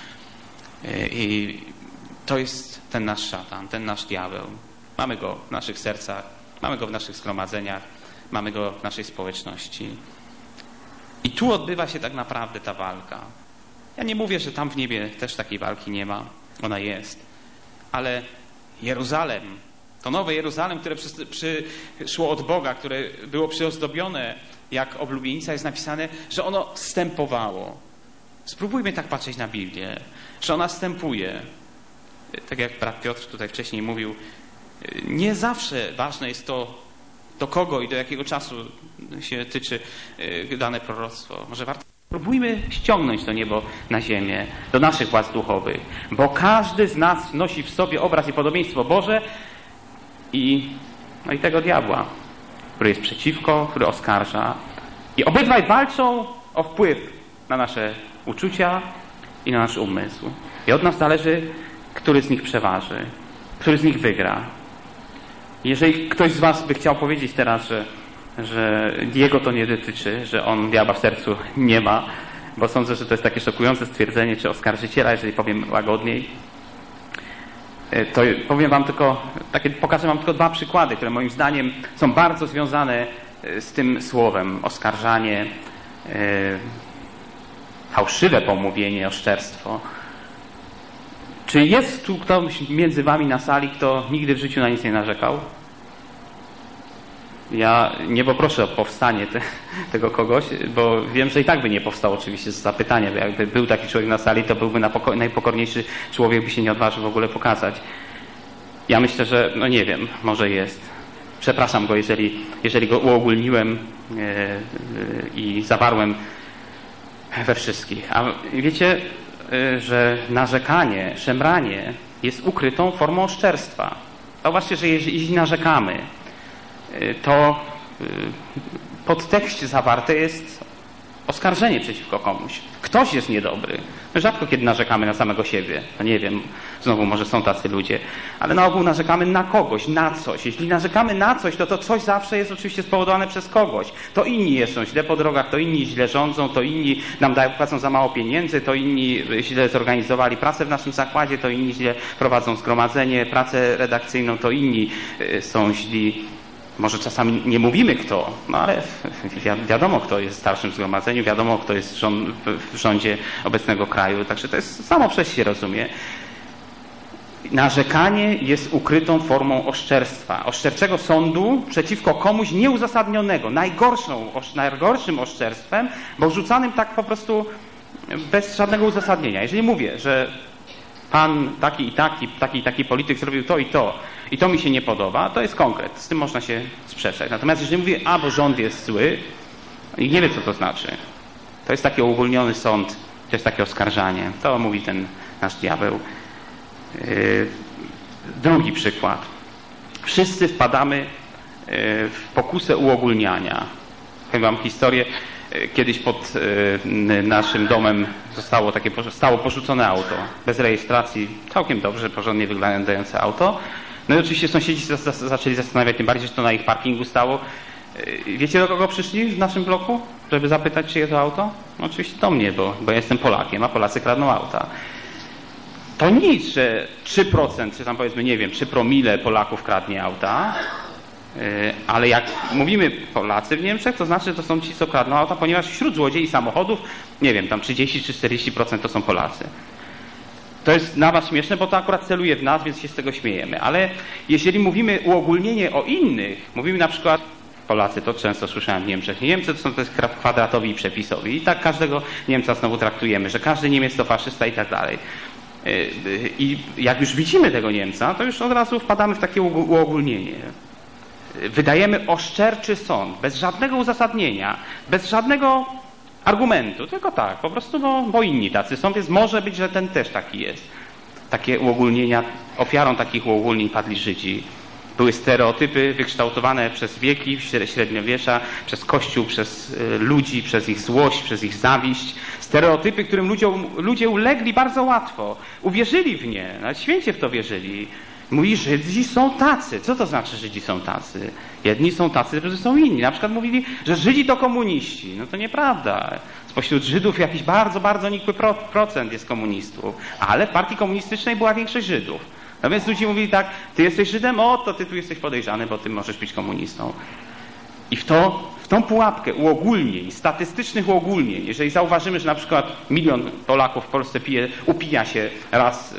I to jest ten nasz szatan, ten nasz diabeł. Mamy go w naszych sercach, mamy go w naszych zgromadzeniach, mamy go w naszej społeczności. I tu odbywa się tak naprawdę ta walka. Ja nie mówię, że tam w niebie też takiej walki nie ma. Ona jest. Ale Jeruzalem, to nowe Jeruzalem, które przyszło od Boga, które było przyozdobione jak oblubienica, jest napisane, że ono zstępowało. Spróbujmy tak patrzeć na Biblię, że ona zstępuje. Tak jak brat Piotr tutaj wcześniej mówił, nie zawsze ważne jest to, do kogo i do jakiego czasu się tyczy dane proroctwo. Może warto spróbujmy ściągnąć to niebo na ziemię, do naszych władz duchowych, bo każdy z nas nosi w sobie obraz i podobieństwo Boże i tego diabła, który jest przeciwko, który oskarża. I obydwaj walczą o wpływ na nasze uczucia i na nasz umysł. I od nas zależy, który z nich przeważy, który z nich wygra. Jeżeli ktoś z was by chciał powiedzieć teraz, że jego to nie dotyczy, że on diabła w sercu nie ma, bo sądzę, że to jest takie szokujące stwierdzenie, czy oskarżyciela, jeżeli powiem łagodniej, to powiem wam tylko, pokażę wam tylko 2 przykłady, które moim zdaniem są bardzo związane z tym słowem oskarżanie, fałszywe pomówienie, oszczerstwo. Czy jest tu ktoś między wami na sali, kto nigdy w życiu na nic nie narzekał? Ja nie poproszę o powstanie tego kogoś, bo wiem, że i tak by nie powstał oczywiście z zapytania. Jakby był taki człowiek na sali, to byłby najpokorniejszy człowiek, by się nie odważył w ogóle pokazać. Ja myślę, że, no nie wiem, może jest. Przepraszam go, jeżeli go uogólniłem i zawarłem we wszystkich. A wiecie, że narzekanie, szemranie jest ukrytą formą oszczerstwa. Zobaczcie, że jeśli narzekamy, to w podtekście zawarte jest oskarżenie przeciwko komuś. Ktoś jest niedobry. My rzadko kiedy narzekamy na samego siebie. No nie wiem, znowu może są tacy ludzie. Ale na ogół narzekamy na kogoś, na coś. Jeśli narzekamy na coś, to coś zawsze jest oczywiście spowodowane przez kogoś. To inni jeżdżą źle po drogach, to inni źle rządzą, to inni nam płacą za mało pieniędzy, to inni źle zorganizowali pracę w naszym zakładzie, to inni źle prowadzą zgromadzenie, pracę redakcyjną, to inni są źli. Może czasami nie mówimy kto, no ale wiadomo kto jest w starszym zgromadzeniu, wiadomo kto jest w rządzie obecnego kraju, także to jest samo przez się rozumie. Narzekanie jest ukrytą formą oszczerstwa, oszczerczego sądu przeciwko komuś nieuzasadnionego, najgorszym oszczerstwem, bo rzucanym tak po prostu bez żadnego uzasadnienia. Jeżeli mówię, że pan taki i taki polityk zrobił to i to mi się nie podoba, to jest konkret, z tym można się sprzeczać. Natomiast jeżeli mówię, bo rząd jest zły i nie wie co to znaczy, to jest taki uogólniony sąd, to jest takie oskarżanie, to mówi ten nasz diabeł. Drugi przykład. Wszyscy wpadamy w pokusę uogólniania. Powiem wam historię. Kiedyś pod naszym domem stało porzucone auto. Bez rejestracji, całkiem dobrze, porządnie wyglądające auto. No i oczywiście sąsiedzi zaczęli zastanawiać, tym bardziej, że to na ich parkingu stało. Wiecie, do kogo przyszli w naszym bloku, żeby zapytać, czyje to auto? No oczywiście do mnie, bo ja jestem Polakiem, a Polacy kradną auta. To nic, że 3%, czy tam powiedzmy, nie wiem, 3 promile Polaków kradnie auta, ale jak mówimy Polacy w Niemczech, to znaczy, że to są ci, co kradną auta, ponieważ wśród złodziei samochodów, nie wiem, tam 30 czy 40% to są Polacy. To jest na was śmieszne, bo to akurat celuje w nas, więc się z tego śmiejemy. Ale jeżeli mówimy uogólnienie o innych, mówimy na przykład, Polacy, to często słyszałem w Niemczech, Niemcy to są kwadratowi i przepisowi. I tak każdego Niemca znowu traktujemy, że każdy Niemiec to faszysta i tak dalej. I jak już widzimy tego Niemca, to już od razu wpadamy w takie uogólnienie. Wydajemy oszczerczy sąd, bez żadnego uzasadnienia, bez żadnego argumentu, tylko tak, po prostu bo inni tacy są, więc może być, że ten też taki jest. Takie uogólnienia, ofiarą takich uogólnień padli Żydzi. Były stereotypy wykształtowane przez wieki średniowiecza, przez Kościół, przez ludzi, przez ich złość, przez ich zawiść. Stereotypy, którym ludzie ulegli bardzo łatwo. Uwierzyli w nie, nawet święcie w to wierzyli. Mówi, Żydzi są tacy. Co to znaczy, Żydzi są tacy? Jedni są tacy, drudzy są inni. Na przykład mówili, że Żydzi to komuniści. No to nieprawda. Spośród Żydów jakiś bardzo, bardzo nikły procent jest komunistów. Ale w partii komunistycznej była większość Żydów. No więc ludzie mówili tak, ty jesteś Żydem, to ty tu jesteś podejrzany, bo ty możesz być komunistą. I w tą pułapkę uogólnień, statystycznych uogólnień, jeżeli zauważymy, że na przykład 1 000 000 Polaków w Polsce upija się raz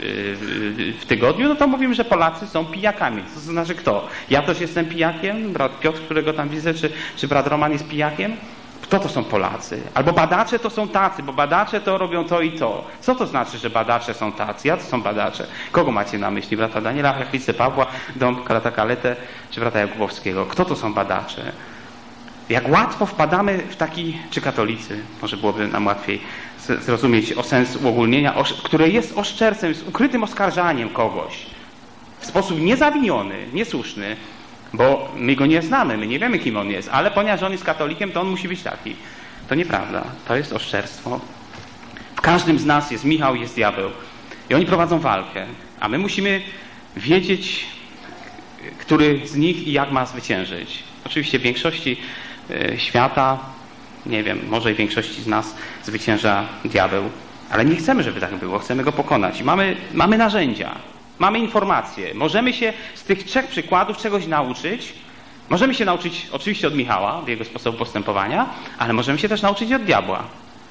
w tygodniu, no to mówimy, że Polacy są pijakami. To znaczy kto? Ja też jestem pijakiem? Brat Piotr, którego tam widzę, czy brat Roman jest pijakiem? Kto to są Polacy? Albo badacze to są tacy, bo badacze to robią to i to. Co to znaczy, że badacze są tacy? Ja to są badacze. Kogo macie na myśli? Brata Daniela, Hachlicę, Pawła, Dąbka, Kaletę czy brata Jakubowskiego? Kto to są badacze? Jak łatwo wpadamy w taki, czy katolicy, może byłoby nam łatwiej zrozumieć o sens uogólnienia, które jest oszczerstwem, jest ukrytym oskarżaniem kogoś w sposób niezawiniony, niesłuszny, bo my go nie znamy, my nie wiemy, kim on jest, ale ponieważ on jest katolikiem, to on musi być taki. To nieprawda, to jest oszczerstwo. W każdym z nas jest Michał, jest diabeł i oni prowadzą walkę, a my musimy wiedzieć, który z nich i jak ma zwyciężyć. Oczywiście w większości świata, nie wiem, może i w większości z nas zwycięża diabeł, ale nie chcemy, żeby tak było, chcemy go pokonać. I mamy narzędzia, mamy informacje, możemy się z tych 3 przykładów czegoś nauczyć. Możemy się nauczyć oczywiście od Michała, w jego sposobu postępowania, ale możemy się też nauczyć od diabła.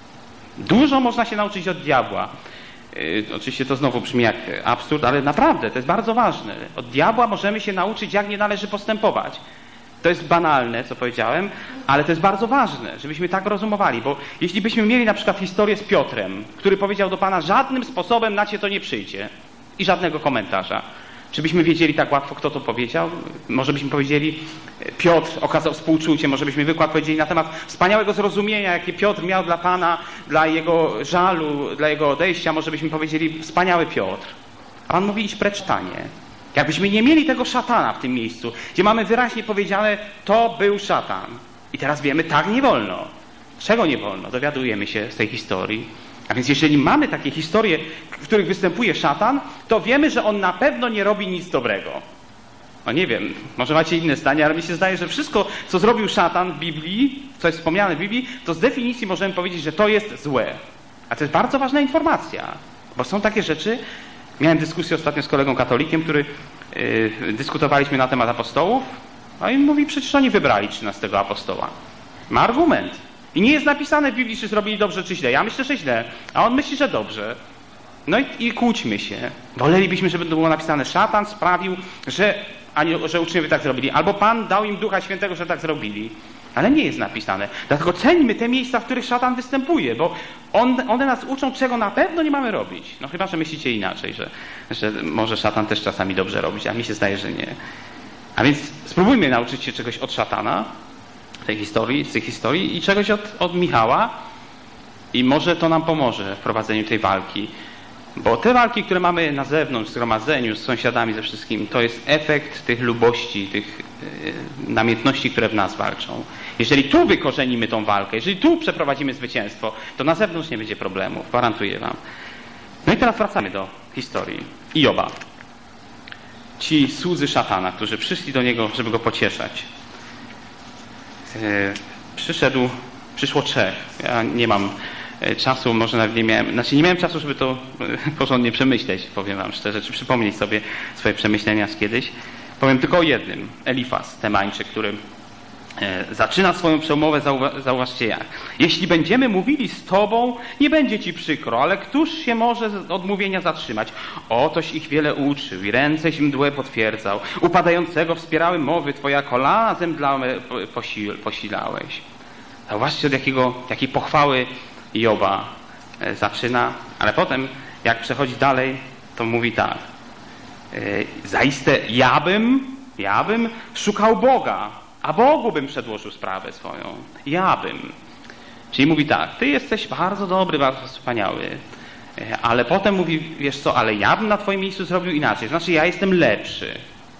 Dużo można się nauczyć od diabła. Oczywiście to znowu brzmi jak absurd, ale naprawdę to jest bardzo ważne. Od diabła możemy się nauczyć, jak nie należy postępować. To jest banalne, co powiedziałem, ale to jest bardzo ważne, żebyśmy tak rozumowali, bo jeśli byśmy mieli na przykład historię z Piotrem, który powiedział do Pana, żadnym sposobem na Cię to nie przyjdzie i żadnego komentarza. Czy byśmy wiedzieli tak łatwo, kto to powiedział? Może byśmy powiedzieli, Piotr okazał współczucie, może byśmy wykład powiedzieli na temat wspaniałego zrozumienia, jakie Piotr miał dla Pana, dla jego żalu, dla jego odejścia, może byśmy powiedzieli, wspaniały Piotr. A Pan mówi, idź precz, Szatanie. Jakbyśmy nie mieli tego szatana w tym miejscu, gdzie mamy wyraźnie powiedziane, to był szatan. I teraz wiemy, tak nie wolno. Czego nie wolno? Dowiadujemy się z tej historii. A więc jeżeli mamy takie historie, w których występuje szatan, to wiemy, że on na pewno nie robi nic dobrego. No nie wiem, może macie inne zdanie, ale mi się zdaje, że wszystko, co zrobił szatan w Biblii, co jest wspomniane w Biblii, to z definicji możemy powiedzieć, że to jest złe. A to jest bardzo ważna informacja, bo są takie rzeczy. Miałem dyskusję ostatnio z kolegą katolikiem, dyskutowaliśmy na temat apostołów, a on mówi, przecież oni wybrali 13 apostoła. Ma argument. I nie jest napisane w Biblii, czy zrobili dobrze, czy źle. Ja myślę, że źle, a on myśli, że dobrze. No i kłóćmy się. Wolelibyśmy, żeby to było napisane, szatan sprawił, że uczniowie tak zrobili. Albo Pan dał im Ducha Świętego, że tak zrobili. Ale nie jest napisane. Dlatego ceńmy te miejsca, w których szatan występuje, bo one nas uczą, czego na pewno nie mamy robić. No chyba, że myślicie inaczej, że może szatan też czasami dobrze robić, a mi się zdaje, że nie. A więc spróbujmy nauczyć się czegoś od szatana, z tej historii i czegoś od Michała i może to nam pomoże w prowadzeniu tej walki. Bo te walki, które mamy na zewnątrz, w zgromadzeniu, z sąsiadami, ze wszystkim, to jest efekt tych lubości, tych namiętności, które w nas walczą. Jeżeli tu wykorzenimy tą walkę, jeżeli tu przeprowadzimy zwycięstwo, to na zewnątrz nie będzie problemów, gwarantuję wam. No i teraz wracamy do historii Joba. Ci słudzy szatana, którzy przyszli do niego, żeby go pocieszać. Przyszło 3. Ja nie mam czasu, może nawet nie miałem czasu, żeby to porządnie przemyśleć, powiem wam szczerze, czy przypomnieć sobie swoje przemyślenia z kiedyś. Powiem tylko o jednym. Elifaz, Temańczyk, który zaczyna swoją przemowę, zauważcie jak. Jeśli będziemy mówili z Tobą, nie będzie Ci przykro, ale któż się może od mówienia zatrzymać? Otoś ich wiele uczył i ręce mdłe potwierdzał. Upadającego wspierały mowy, Twoja kolana zemdlałe posilałeś. Zauważcie, od jakiej pochwały Joba zaczyna, ale potem, jak przechodzi dalej, to mówi tak. Zaiste ja bym szukał Boga, a Bogu bym przedłożył sprawę swoją. Ja bym. Czyli mówi tak, ty jesteś bardzo dobry, bardzo wspaniały, ale potem mówi, wiesz co, ale ja bym na twoim miejscu zrobił inaczej. Znaczy, ja jestem lepszy.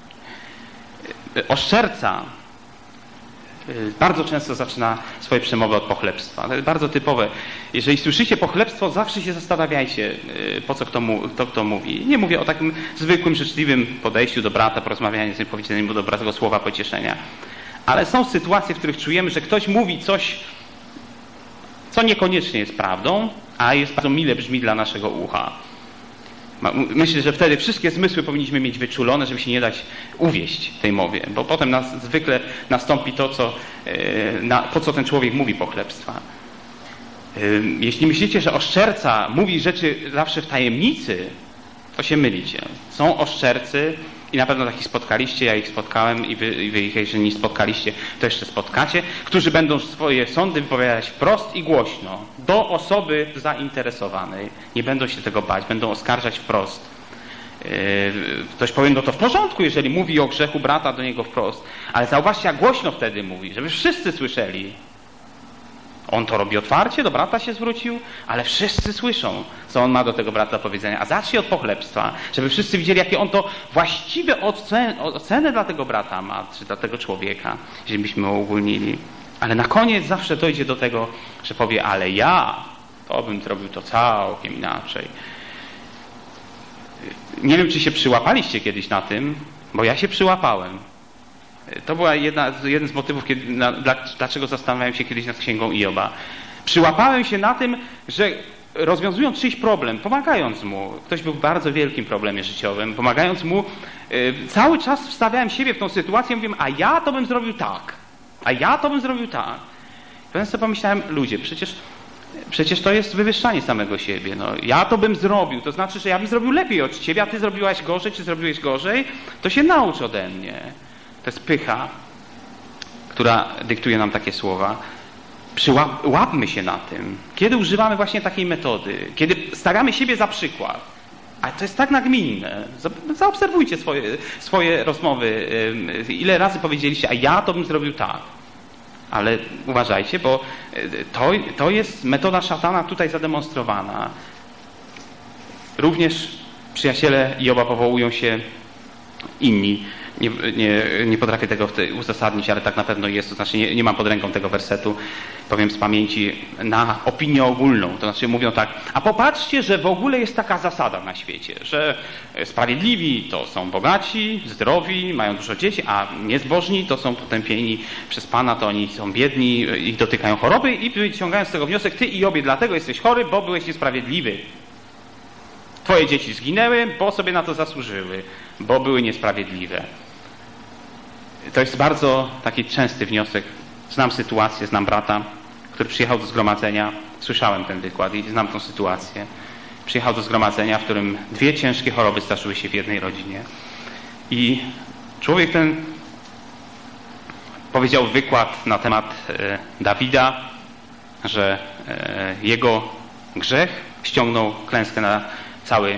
Oszczerca bardzo często zaczyna swoje przemowy od pochlebstwa. To jest bardzo typowe. Jeżeli słyszycie pochlebstwo, zawsze się zastanawiajcie, po co kto mówi. Nie mówię o takim zwykłym, życzliwym podejściu do brata, porozmawianiu z nim, powiedzeniu mu dobrego słowa pocieszenia. Ale są sytuacje, w których czujemy, że ktoś mówi coś, co niekoniecznie jest prawdą, a jest bardzo mile brzmi dla naszego ucha. Myślę, że wtedy wszystkie zmysły powinniśmy mieć wyczulone, żeby się nie dać uwieść tej mowie, bo potem zwykle nastąpi to, po co ten człowiek mówi pochlebstwa. Jeśli myślicie, że oszczerca mówi rzeczy zawsze w tajemnicy, to się mylicie. Są oszczercy i na pewno takich spotkaliście, ja ich spotkałem i wy ich, jeżeli nie spotkaliście, to jeszcze spotkacie, którzy będą swoje sądy wypowiadać wprost i głośno do osoby zainteresowanej. Nie będą się tego bać, będą oskarżać wprost. Ktoś powie, no to w porządku, jeżeli mówi o grzechu brata do niego wprost, ale zauważcie, jak głośno wtedy mówi, żeby wszyscy słyszeli. On to robi otwarcie, do brata się zwrócił, ale wszyscy słyszą, co on ma do tego brata do powiedzenia. A zacznij od pochlebstwa, żeby wszyscy widzieli, jakie on to właściwe ocenę dla tego brata ma, czy dla tego człowieka, jeżeli byśmy uogólnili. Ale na koniec zawsze dojdzie do tego, że powie, ale ja to bym zrobił to całkiem inaczej. Nie wiem, czy się przyłapaliście kiedyś na tym, bo ja się przyłapałem. To była jeden z motywów, dlaczego zastanawiałem się kiedyś nad księgą Ioba. Przyłapałem się na tym, że rozwiązując czyjś problem, pomagając mu, ktoś był w bardzo wielkim problemie życiowym, pomagając mu, cały czas wstawiałem siebie w tą sytuację i mówiłem, a ja to bym zrobił tak, a ja to bym zrobił tak. Potem sobie pomyślałem, ludzie, przecież to jest wywyższanie samego siebie. No, ja to bym zrobił, to znaczy, że ja bym zrobił lepiej od ciebie, a ty zrobiłaś gorzej, czy zrobiłeś gorzej, to się naucz ode mnie. To jest pycha, która dyktuje nam takie słowa. Łapmy się na tym. Kiedy używamy właśnie takiej metody, kiedy stawiamy siebie za przykład, a to jest tak nagminne. Zaobserwujcie swoje rozmowy. Ile razy powiedzieliście, a ja to bym zrobił tak. Ale uważajcie, bo to jest metoda szatana tutaj zademonstrowana. Również przyjaciele Joba powołują się inni. Nie potrafię tego uzasadnić, ale tak na pewno jest. To znaczy nie mam pod ręką tego wersetu, powiem z pamięci, na opinię ogólną. To znaczy mówią tak, a popatrzcie, że w ogóle jest taka zasada na świecie, że sprawiedliwi to są bogaci, zdrowi, mają dużo dzieci, a niezbożni to są potępieni przez Pana, to oni są biedni, ich dotykają choroby i wyciągają z tego wniosek, ty Jobie, dlatego jesteś chory, bo byłeś niesprawiedliwy. Twoje dzieci zginęły, bo sobie na to zasłużyły, bo były niesprawiedliwe. To jest bardzo taki częsty wniosek. Znam sytuację, znam brata, który przyjechał do zgromadzenia. Słyszałem ten wykład i znam tą sytuację. Przyjechał do zgromadzenia, w którym 2 ciężkie choroby zdarzyły się w jednej rodzinie. I człowiek ten powiedział wykład na temat Dawida, że jego grzech ściągnął klęskę na cały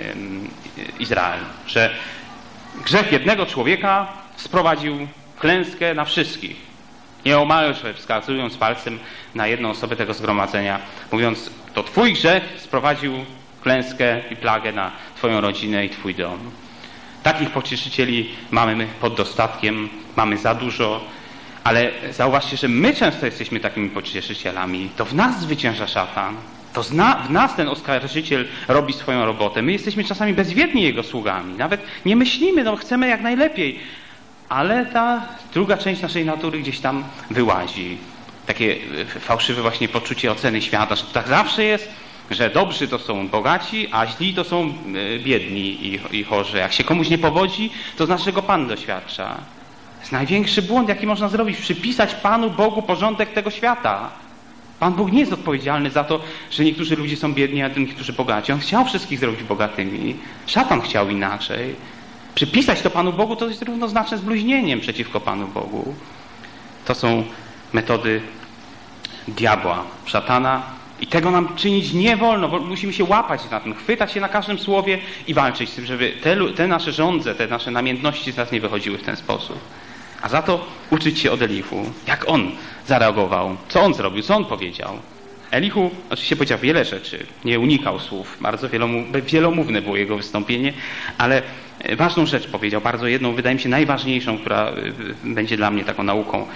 Izrael. Że grzech jednego człowieka sprowadził klęskę na wszystkich. Nieomalże wskazując palcem na jedną osobę tego zgromadzenia, mówiąc, to twój grzech sprowadził klęskę i plagę na twoją rodzinę i twój dom. Takich pocieszycieli mamy pod dostatkiem, mamy za dużo, ale zauważcie, że my często jesteśmy takimi pocieszycielami. To w nas zwycięża szatan. To w nas ten oskarżyciel robi swoją robotę. My jesteśmy czasami bezwiedni jego sługami. Nawet nie myślimy, no chcemy jak najlepiej. Ale ta druga część naszej natury gdzieś tam wyłazi. Takie fałszywe właśnie poczucie oceny świata, że tak zawsze jest, że dobrzy to są bogaci, a źli to są biedni i chorzy. Jak się komuś nie powodzi, to znaczy, że go Pan doświadcza. To jest największy błąd, jaki można zrobić. Przypisać Panu Bogu porządek tego świata. Pan Bóg nie jest odpowiedzialny za to, że niektórzy ludzie są biedni, a niektórzy bogaci. On chciał wszystkich zrobić bogatymi. Szatan chciał inaczej. Przypisać to Panu Bogu to jest równoznaczne z bluźnieniem przeciwko Panu Bogu. To są metody diabła, szatana i tego nam czynić nie wolno, bo musimy się łapać na tym, chwytać się na każdym słowie i walczyć z tym, żeby te nasze żądze, te nasze namiętności z nas nie wychodziły w ten sposób. A za to uczyć się od Elihu. Jak on zareagował, co on zrobił, co on powiedział. Elihu oczywiście powiedział wiele rzeczy, nie unikał słów, bardzo wielomówne było jego wystąpienie, ale ważną rzecz powiedział, bardzo jedną, wydaje mi się najważniejszą, która będzie dla mnie taką nauką.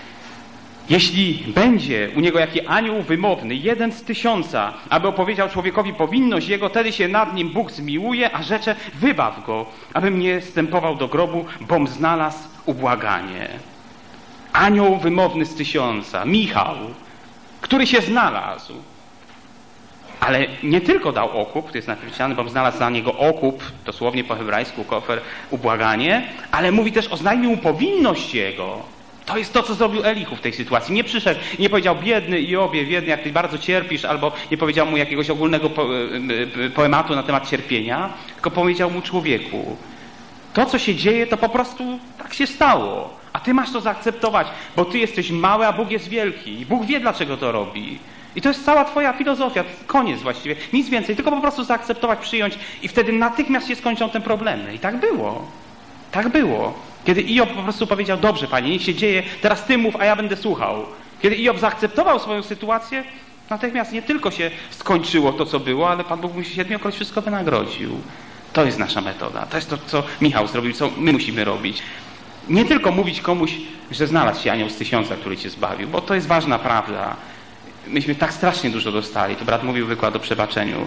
Jeśli będzie u niego jaki anioł wymowny, 1 z 1000, aby opowiedział człowiekowi powinność jego, wtedy się nad nim Bóg zmiłuje, a rzecze wybaw go, abym nie wstępował do grobu, bom znalazł ubłaganie. Anioł wymowny z 1000, Michał, który się znalazł. Ale nie tylko dał okup, to jest napisane, bo znalazł za niego okup, dosłownie po hebrajsku kofer, ubłaganie, ale mówi też, oznajmił mu powinność jego. To jest to, co zrobił Elihu w tej sytuacji. Nie przyszedł, nie powiedział, biedny Jobie, biedny, jak ty bardzo cierpisz, albo nie powiedział mu jakiegoś ogólnego poematu na temat cierpienia, tylko powiedział mu, człowieku, to, co się dzieje, to po prostu tak się stało. A ty masz to zaakceptować, bo ty jesteś mały, a Bóg jest wielki. I Bóg wie, dlaczego to robi. I to jest cała twoja filozofia, koniec właściwie. Nic więcej, tylko po prostu zaakceptować, przyjąć i wtedy natychmiast się skończą te problemy. I tak było. Tak było. Kiedy Iob po prostu powiedział, dobrze Panie, niech się dzieje, teraz Ty mów, a ja będę słuchał. Kiedy Iob zaakceptował swoją sytuację, natychmiast nie tylko się skończyło to, co było, ale Pan Bóg mu 7-kroć wszystko wynagrodził. To jest nasza metoda. To jest to, co Michał zrobił, co my musimy robić. Nie tylko mówić komuś, że znalazł się anioł z 1000, który Cię zbawił, bo to jest ważna prawda. Myśmy tak strasznie dużo dostali. To brat mówił wykład o przebaczeniu.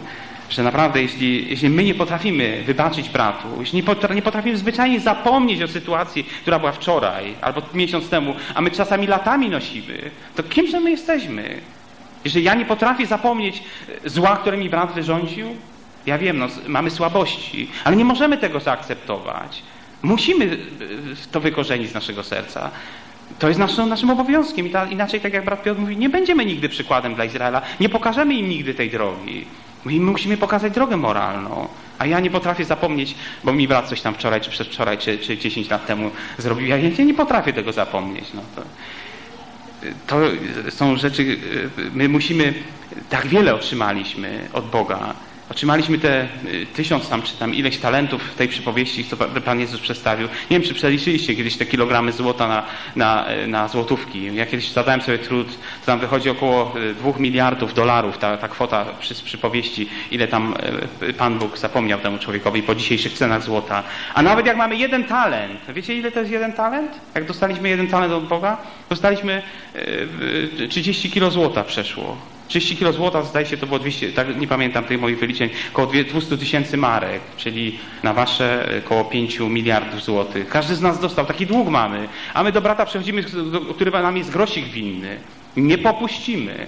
Że naprawdę, jeśli my nie potrafimy wybaczyć bratu, jeśli nie potrafimy zwyczajnie zapomnieć o sytuacji, która była wczoraj albo miesiąc temu, a my czasami latami nosimy, to kimże my jesteśmy? Jeżeli ja nie potrafię zapomnieć zła, które mi brat wyrządził, ja wiem, mamy słabości, ale nie możemy tego zaakceptować. Musimy to wykorzenić z naszego serca. To jest naszym obowiązkiem. Inaczej, tak jak brat Piotr mówi, nie będziemy nigdy przykładem dla Izraela. Nie pokażemy im nigdy tej drogi. My musimy pokazać drogę moralną. A ja nie potrafię zapomnieć, bo mi brat coś tam wczoraj, czy przedwczoraj, czy 10 lat temu zrobił. Ja nie potrafię tego zapomnieć. To są rzeczy, my musimy, tak wiele otrzymaliśmy od Boga. Otrzymaliśmy te 1000 tam, czy tam ileś talentów w tej przypowieści, co Pan Jezus przedstawił. Nie wiem, czy przeliczyliście kiedyś te kilogramy złota na złotówki. Ja kiedyś zadałem sobie trud, to tam wychodzi około $2 miliardów, ta kwota z przypowieści, ile tam Pan Bóg zapomniał temu człowiekowi po dzisiejszych cenach złota. A nawet jak mamy 1 talent, wiecie ile to jest 1 talent? Jak dostaliśmy 1 talent od Boga, dostaliśmy 30 kilo złota przeszło. 30 kilo złota, zdaje się, to było 200, tak, nie pamiętam tych moich wyliczeń, około 200 000 marek, czyli na wasze około 5 miliardów złotych. Każdy z nas dostał, taki dług mamy, a my do brata przechodzimy, który nam jest grosik winny. Nie popuścimy.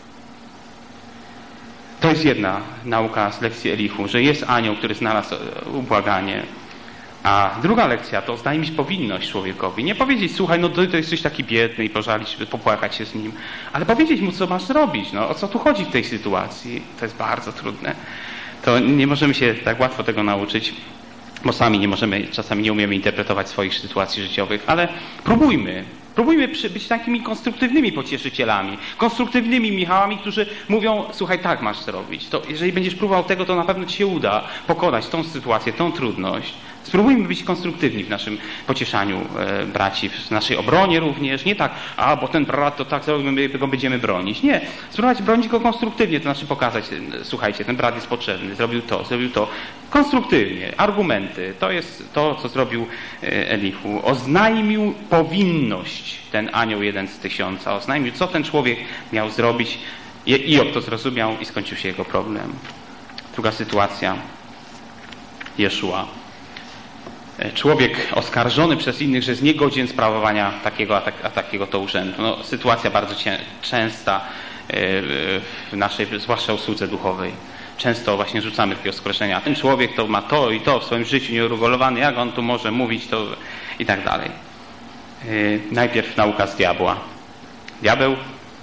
To jest jedna nauka z lekcji Elihu, że jest anioł, który znalazł ubłaganie. A druga lekcja to oznajmić powinność człowiekowi. Nie powiedzieć, słuchaj, no ty to jesteś taki biedny i pożalić, popłakać się z nim, ale powiedzieć mu, co masz zrobić, o co tu chodzi w tej sytuacji. To jest bardzo trudne. To nie możemy się tak łatwo tego nauczyć, bo sami czasami nie umiemy interpretować swoich sytuacji życiowych, ale próbujmy. Próbujmy być takimi konstruktywnymi pocieszycielami, konstruktywnymi Michałami, którzy mówią, słuchaj, tak masz zrobić. To jeżeli będziesz próbował tego, to na pewno ci się uda pokonać tą sytuację, tą trudność. Spróbujmy być konstruktywni w naszym pocieszaniu braci, w naszej obronie również. Nie tak, bo ten brat to tak zrobił, my go będziemy bronić. Nie. Spróbować bronić go konstruktywnie, to znaczy pokazać, słuchajcie, ten brat jest potrzebny, zrobił to. Konstruktywnie, argumenty. To jest to, co zrobił Elihu. Oznajmił powinność ten anioł 1 z 1000. Oznajmił, co ten człowiek miał zrobić. Job to zrozumiał i skończył się jego problem. Druga sytuacja. Jeszua. Człowiek oskarżony przez innych, że jest niegodzien sprawowania takiego to urzędu. Sytuacja bardzo częsta w naszej, zwłaszcza usłudze duchowej. Często właśnie rzucamy takie oskarżenia. Ten człowiek to ma to i to w swoim życiu nieuregulowany, jak on tu może mówić to i tak dalej. Najpierw nauka z diabła. Diabeł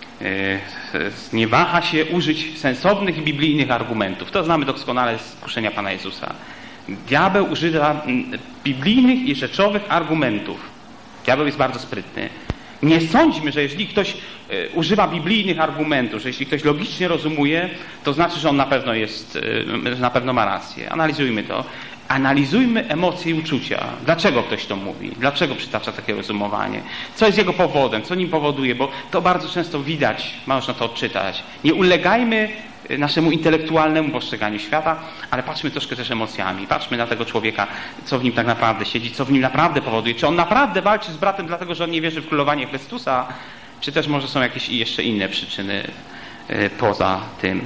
nie waha się użyć sensownych i biblijnych argumentów. To znamy doskonale z kuszenia Pana Jezusa. Diabeł używa biblijnych i rzeczowych argumentów. Diabeł jest bardzo sprytny. Nie sądźmy, że jeżeli ktoś używa biblijnych argumentów, że jeśli ktoś logicznie rozumuje, to znaczy, że on na pewno ma rację. Analizujmy to. Analizujmy emocje i uczucia. Dlaczego ktoś to mówi? Dlaczego przytacza takie rozumowanie? Co jest jego powodem? Co nim powoduje? Bo to bardzo często widać, można to odczytać. Nie ulegajmy naszemu intelektualnemu postrzeganiu świata, ale patrzmy troszkę też emocjami. Patrzmy na tego człowieka, co w nim tak naprawdę siedzi, co w nim naprawdę powoduje. Czy on naprawdę walczy z bratem dlatego, że on nie wierzy w królowanie Chrystusa, czy też może są jakieś jeszcze inne przyczyny poza tym.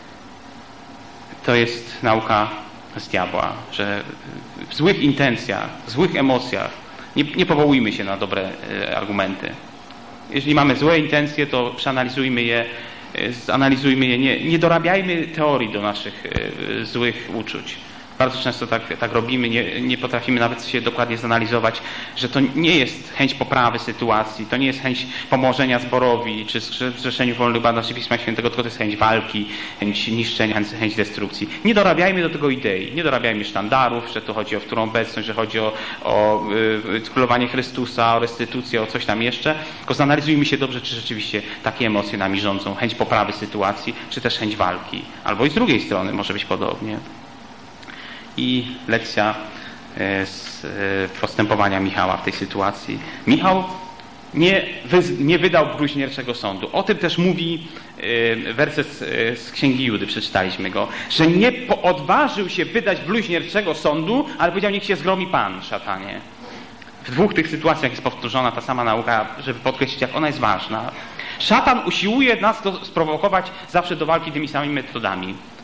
To jest nauka z diabła, że w złych intencjach, w złych emocjach nie powołujmy się na dobre argumenty. Jeżeli mamy złe intencje, to przeanalizujmy je, zanalizujmy je, nie dorabiajmy teorii do naszych złych uczuć. Bardzo często tak robimy, nie potrafimy nawet się dokładnie zanalizować, że to nie jest chęć poprawy sytuacji, to nie jest chęć pomożenia zborowi, czy Zrzeszeniu Wolnych Badaczy Pisma Świętego, tylko to jest chęć walki, chęć niszczenia, chęć destrukcji. Nie dorabiajmy do tego idei, nie dorabiajmy sztandarów, że tu chodzi o wtórną obecność, że chodzi o królowanie Chrystusa, o restytucję, o coś tam jeszcze, tylko zanalizujmy się dobrze, czy rzeczywiście takie emocje nami rządzą, chęć poprawy sytuacji, czy też chęć walki. Albo i z drugiej strony może być podobnie. I lekcja z postępowania Michała w tej sytuacji. Michał nie wydał bluźnierczego sądu. O tym też mówi werset z Księgi Judy, przeczytaliśmy go, że nie odważył się wydać bluźnierczego sądu, ale powiedział, niech się zgromi Pan, szatanie. W dwóch tych sytuacjach jest powtórzona ta sama nauka, żeby podkreślić, jak ona jest ważna. Szatan usiłuje nas sprowokować zawsze do walki tymi samymi metodami.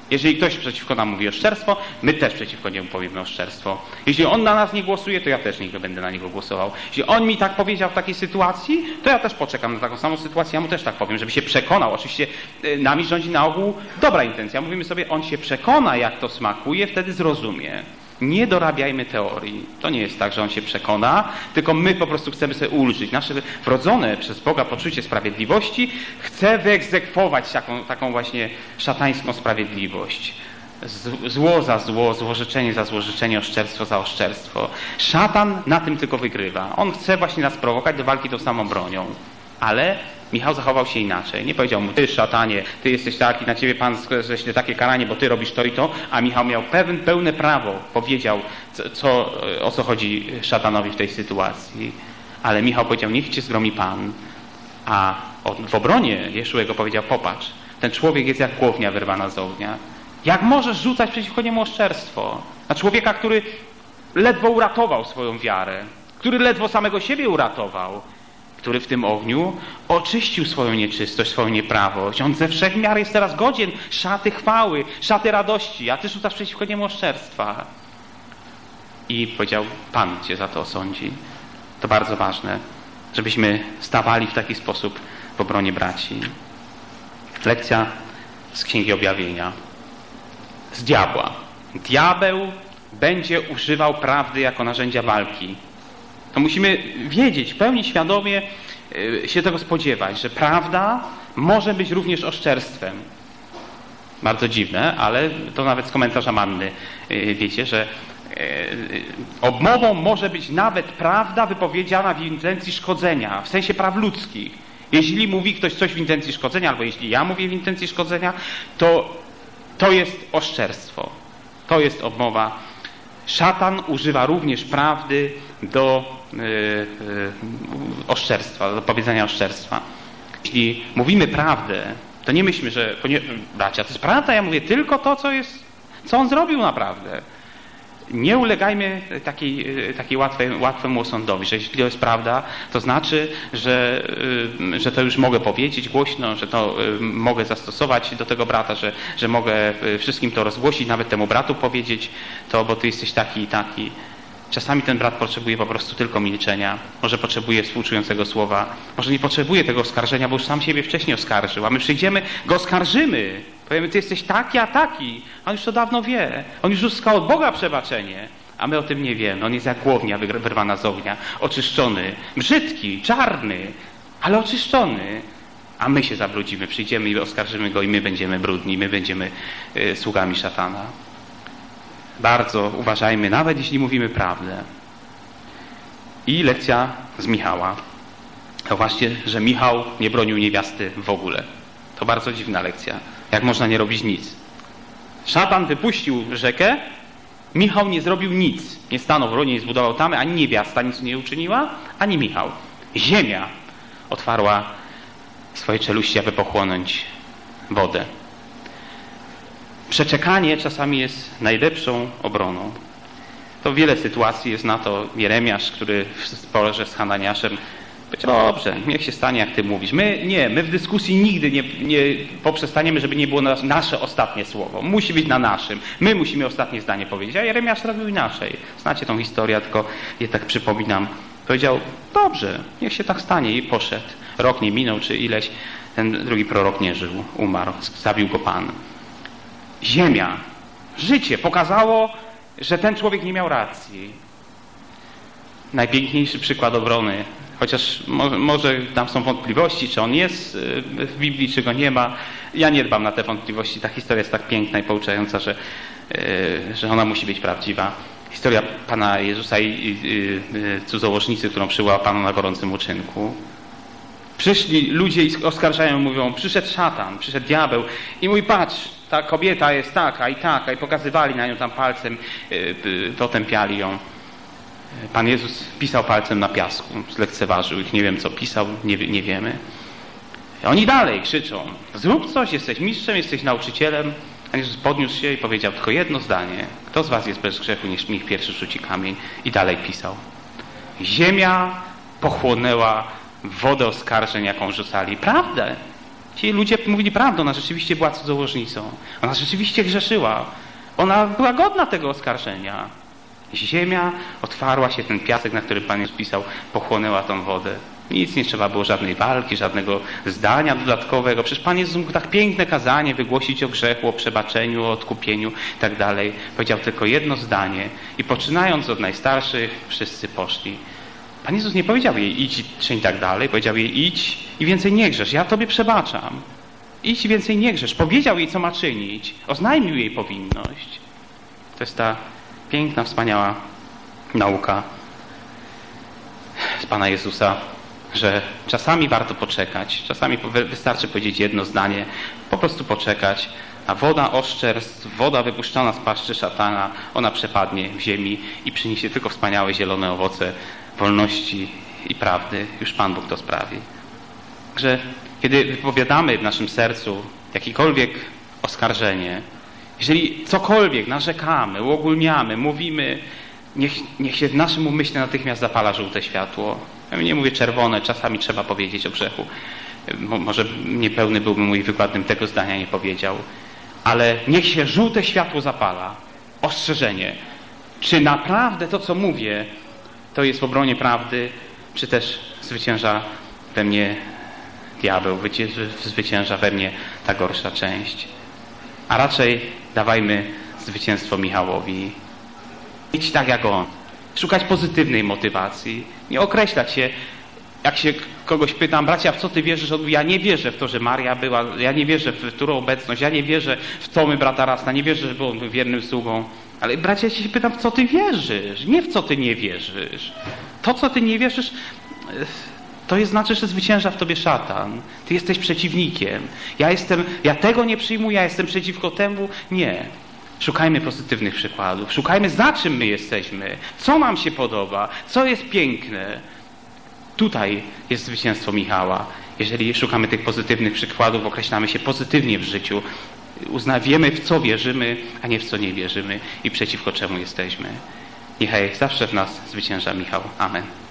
Jeżeli ktoś przeciwko nam mówi oszczerstwo, my też przeciwko niemu powiemy oszczerstwo. Jeśli on na nas nie głosuje, to ja też nie będę na niego głosował. Jeśli on mi tak powiedział w takiej sytuacji, to ja też poczekam na taką samą sytuację, ja mu też tak powiem, żeby się przekonał. Oczywiście nami rządzi na ogół dobra intencja. Mówimy sobie, on się przekona, jak to smakuje, wtedy zrozumie. Nie dorabiajmy teorii. To nie jest tak, że on się przekona, tylko my po prostu chcemy sobie ulżyć. Nasze wrodzone przez Boga poczucie sprawiedliwości chce wyegzekwować taką właśnie szatańską sprawiedliwość. Zło za zło, złorzeczenie za złorzeczenie, oszczerstwo za oszczerstwo. Szatan na tym tylko wygrywa. On chce właśnie nas prowokować do walki tą samą bronią. Ale Michał zachował się inaczej. Nie powiedział mu, ty szatanie, ty jesteś taki, na ciebie Pan ześle takie karanie, bo ty robisz to i to, a Michał miał pełne prawo, powiedział, o co chodzi szatanowi w tej sytuacji. Ale Michał powiedział, niech cię zgromi Pan. A w obronie Jeszułego powiedział, popatrz, ten człowiek jest jak głownia wyrwana z ognia. Jak możesz rzucać przeciwko niemu oszczerstwo? Na człowieka, który ledwo uratował swoją wiarę, który ledwo samego siebie uratował, który w tym ogniu oczyścił swoją nieczystość, swoją nieprawość. On ze wszech miar jest teraz godzien szaty chwały, szaty radości, a ty rzucasz przeciwko niemu oszczerstwa. I powiedział, Pan cię za to osądzi. To bardzo ważne, żebyśmy stawali w taki sposób w obronie braci. Lekcja z Księgi Objawienia. Z diabła. Diabeł będzie używał prawdy jako narzędzia walki. To musimy wiedzieć, w pełni świadomie się tego spodziewać, że prawda może być również oszczerstwem. Bardzo dziwne, ale to nawet z komentarza Manny wiecie, że obmową może być nawet prawda wypowiedziana w intencji szkodzenia, w sensie praw ludzkich. Jeśli mówi ktoś coś w intencji szkodzenia, albo jeśli ja mówię w intencji szkodzenia, to jest oszczerstwo. To jest obmowa. Szatan używa również prawdy do oszczerstwa, do powiedzenia oszczerstwa. Jeśli mówimy prawdę, to nie myślmy, że bracia, to jest prawda, ja mówię tylko to, co on zrobił naprawdę. Nie ulegajmy takiej łatwemu osądowi, że jeśli to jest prawda, to znaczy, że to już mogę powiedzieć głośno, że to mogę zastosować do tego brata, że mogę wszystkim to rozgłosić, nawet temu bratu powiedzieć to, bo ty jesteś taki i taki. Czasami ten brat potrzebuje po prostu tylko milczenia, może potrzebuje współczującego słowa, może nie potrzebuje tego oskarżenia, bo już sam siebie wcześniej oskarżył, a my przyjdziemy, go oskarżymy. Powiemy, ty jesteś taki, a taki. On już to dawno wie. On już uzyskał od Boga przebaczenie, a my o tym nie wiemy. On jest jak głownia wyrwana z ognia, oczyszczony, brzydki, czarny, ale oczyszczony. A my się zabrudzimy, przyjdziemy i oskarżymy go i my będziemy brudni, my będziemy sługami szatana. Bardzo uważajmy, nawet jeśli mówimy prawdę. I lekcja z Michała. To właśnie, że Michał nie bronił niewiasty w ogóle. To bardzo dziwna lekcja. Jak można nie robić nic? Szatan wypuścił rzekę, Michał nie zrobił nic. Nie stanął w obronie, nie zbudował tamy, ani niewiasta nic nie uczyniła, ani Michał. Ziemia otwarła swoje czeluści, aby pochłonąć wodę. Przeczekanie czasami jest najlepszą obroną. To wiele sytuacji jest na to. Jeremiasz, który w sporze z Hananiaszem powiedział, dobrze, niech się stanie, jak ty mówisz. My w dyskusji nigdy nie poprzestaniemy, żeby nie było nasze ostatnie słowo. Musi być na naszym. My musimy ostatnie zdanie powiedzieć. A Jeremiasz robił inaczej. Znacie tą historię, tylko je tak przypominam. Powiedział, dobrze, niech się tak stanie. I poszedł. Rok nie minął, czy ileś. Ten drugi prorok nie żył, umarł. Zabił go Pan. Ziemia, życie pokazało, że ten człowiek nie miał racji. Najpiękniejszy przykład obrony, chociaż może tam są wątpliwości, czy on jest w Biblii, czy go nie ma. Ja nie dbam na te wątpliwości. Ta historia jest tak piękna i pouczająca, że ona musi być prawdziwa. Historia Pana Jezusa i cudzołożnicy, którą przywołał Panu na gorącym uczynku. Przyszli ludzie i oskarżają, mówią, przyszedł szatan, przyszedł diabeł i mówi, patrz, ta kobieta jest taka i pokazywali na nią tam palcem, potępiali ją. Pan Jezus pisał palcem na piasku, zlekceważył ich, nie wiem co pisał, nie wiemy. Oni dalej krzyczą, zrób coś, jesteś mistrzem, jesteś nauczycielem. Pan Jezus podniósł się i powiedział tylko jedno zdanie, kto z was jest bez grzechu, niech pierwszy rzuci kamień. I dalej pisał. Ziemia pochłonęła wodę oskarżeń, jaką rzucali. Prawdę. Ci ludzie mówili prawdę, ona rzeczywiście była cudzołożnicą. Ona rzeczywiście grzeszyła. Ona była godna tego oskarżenia. Ziemia otwarła się, ten piasek, na którym Pan Jezus pisał, pochłonęła tą wodę. Nic nie trzeba było, żadnej walki, żadnego zdania dodatkowego. Przecież Pan Jezus mógł tak piękne kazanie wygłosić o grzechu, o przebaczeniu, o odkupieniu i tak dalej. Powiedział tylko jedno zdanie i poczynając od najstarszych, wszyscy poszli. Pan Jezus nie powiedział jej idź, czyń tak dalej. Powiedział jej idź i więcej nie grzesz. Ja Tobie przebaczam. Idź i więcej nie grzesz. Powiedział jej, co ma czynić. Oznajmił jej powinność. To jest ta piękna, wspaniała nauka z Pana Jezusa, że czasami warto poczekać. Czasami wystarczy powiedzieć jedno zdanie. Po prostu poczekać. A woda oszczerstw, woda wypuszczona z paszczy szatana, ona przepadnie w ziemi i przyniesie tylko wspaniałe zielone owoce wolności i prawdy. Już Pan Bóg to sprawi. Także kiedy wypowiadamy w naszym sercu jakiekolwiek oskarżenie, jeżeli cokolwiek narzekamy, uogólniamy, mówimy, niech się w naszym umyśle natychmiast zapala żółte światło. Ja nie mówię czerwone, czasami trzeba powiedzieć o grzechu. Może niepełny byłby mój wykład, gdybym tego zdania nie powiedział. Ale niech się żółte światło zapala. Ostrzeżenie. Czy naprawdę to, co mówię, to jest w obronie prawdy, czy też zwycięża we mnie diabeł, zwycięża we mnie ta gorsza część. A raczej dawajmy zwycięstwo Michałowi. Idź tak jak on. Szukać pozytywnej motywacji. Nie określać się. Jak się kogoś pytam, bracia, w co ty wierzysz? On mówi, ja nie wierzę w to, że Maria była, ja nie wierzę w którą obecność, ja nie wierzę w to my brata Rasta, nie wierzę, że był wiernym sługą. Ale bracia, ja się pytam, w co ty wierzysz? Nie w co ty nie wierzysz. To, co ty nie wierzysz, to znaczy, że zwycięża w tobie szatan. Ty jesteś przeciwnikiem. Ja tego nie przyjmuję, ja jestem przeciwko temu. Nie. Szukajmy pozytywnych przykładów. Szukajmy, za czym my jesteśmy. Co nam się podoba. Co jest piękne. Tutaj jest zwycięstwo Michała. Jeżeli szukamy tych pozytywnych przykładów, określamy się pozytywnie w życiu. Wiemy, w co wierzymy, a nie w co nie wierzymy i przeciwko czemu jesteśmy. Niechaj zawsze w nas zwycięża Michał. Amen.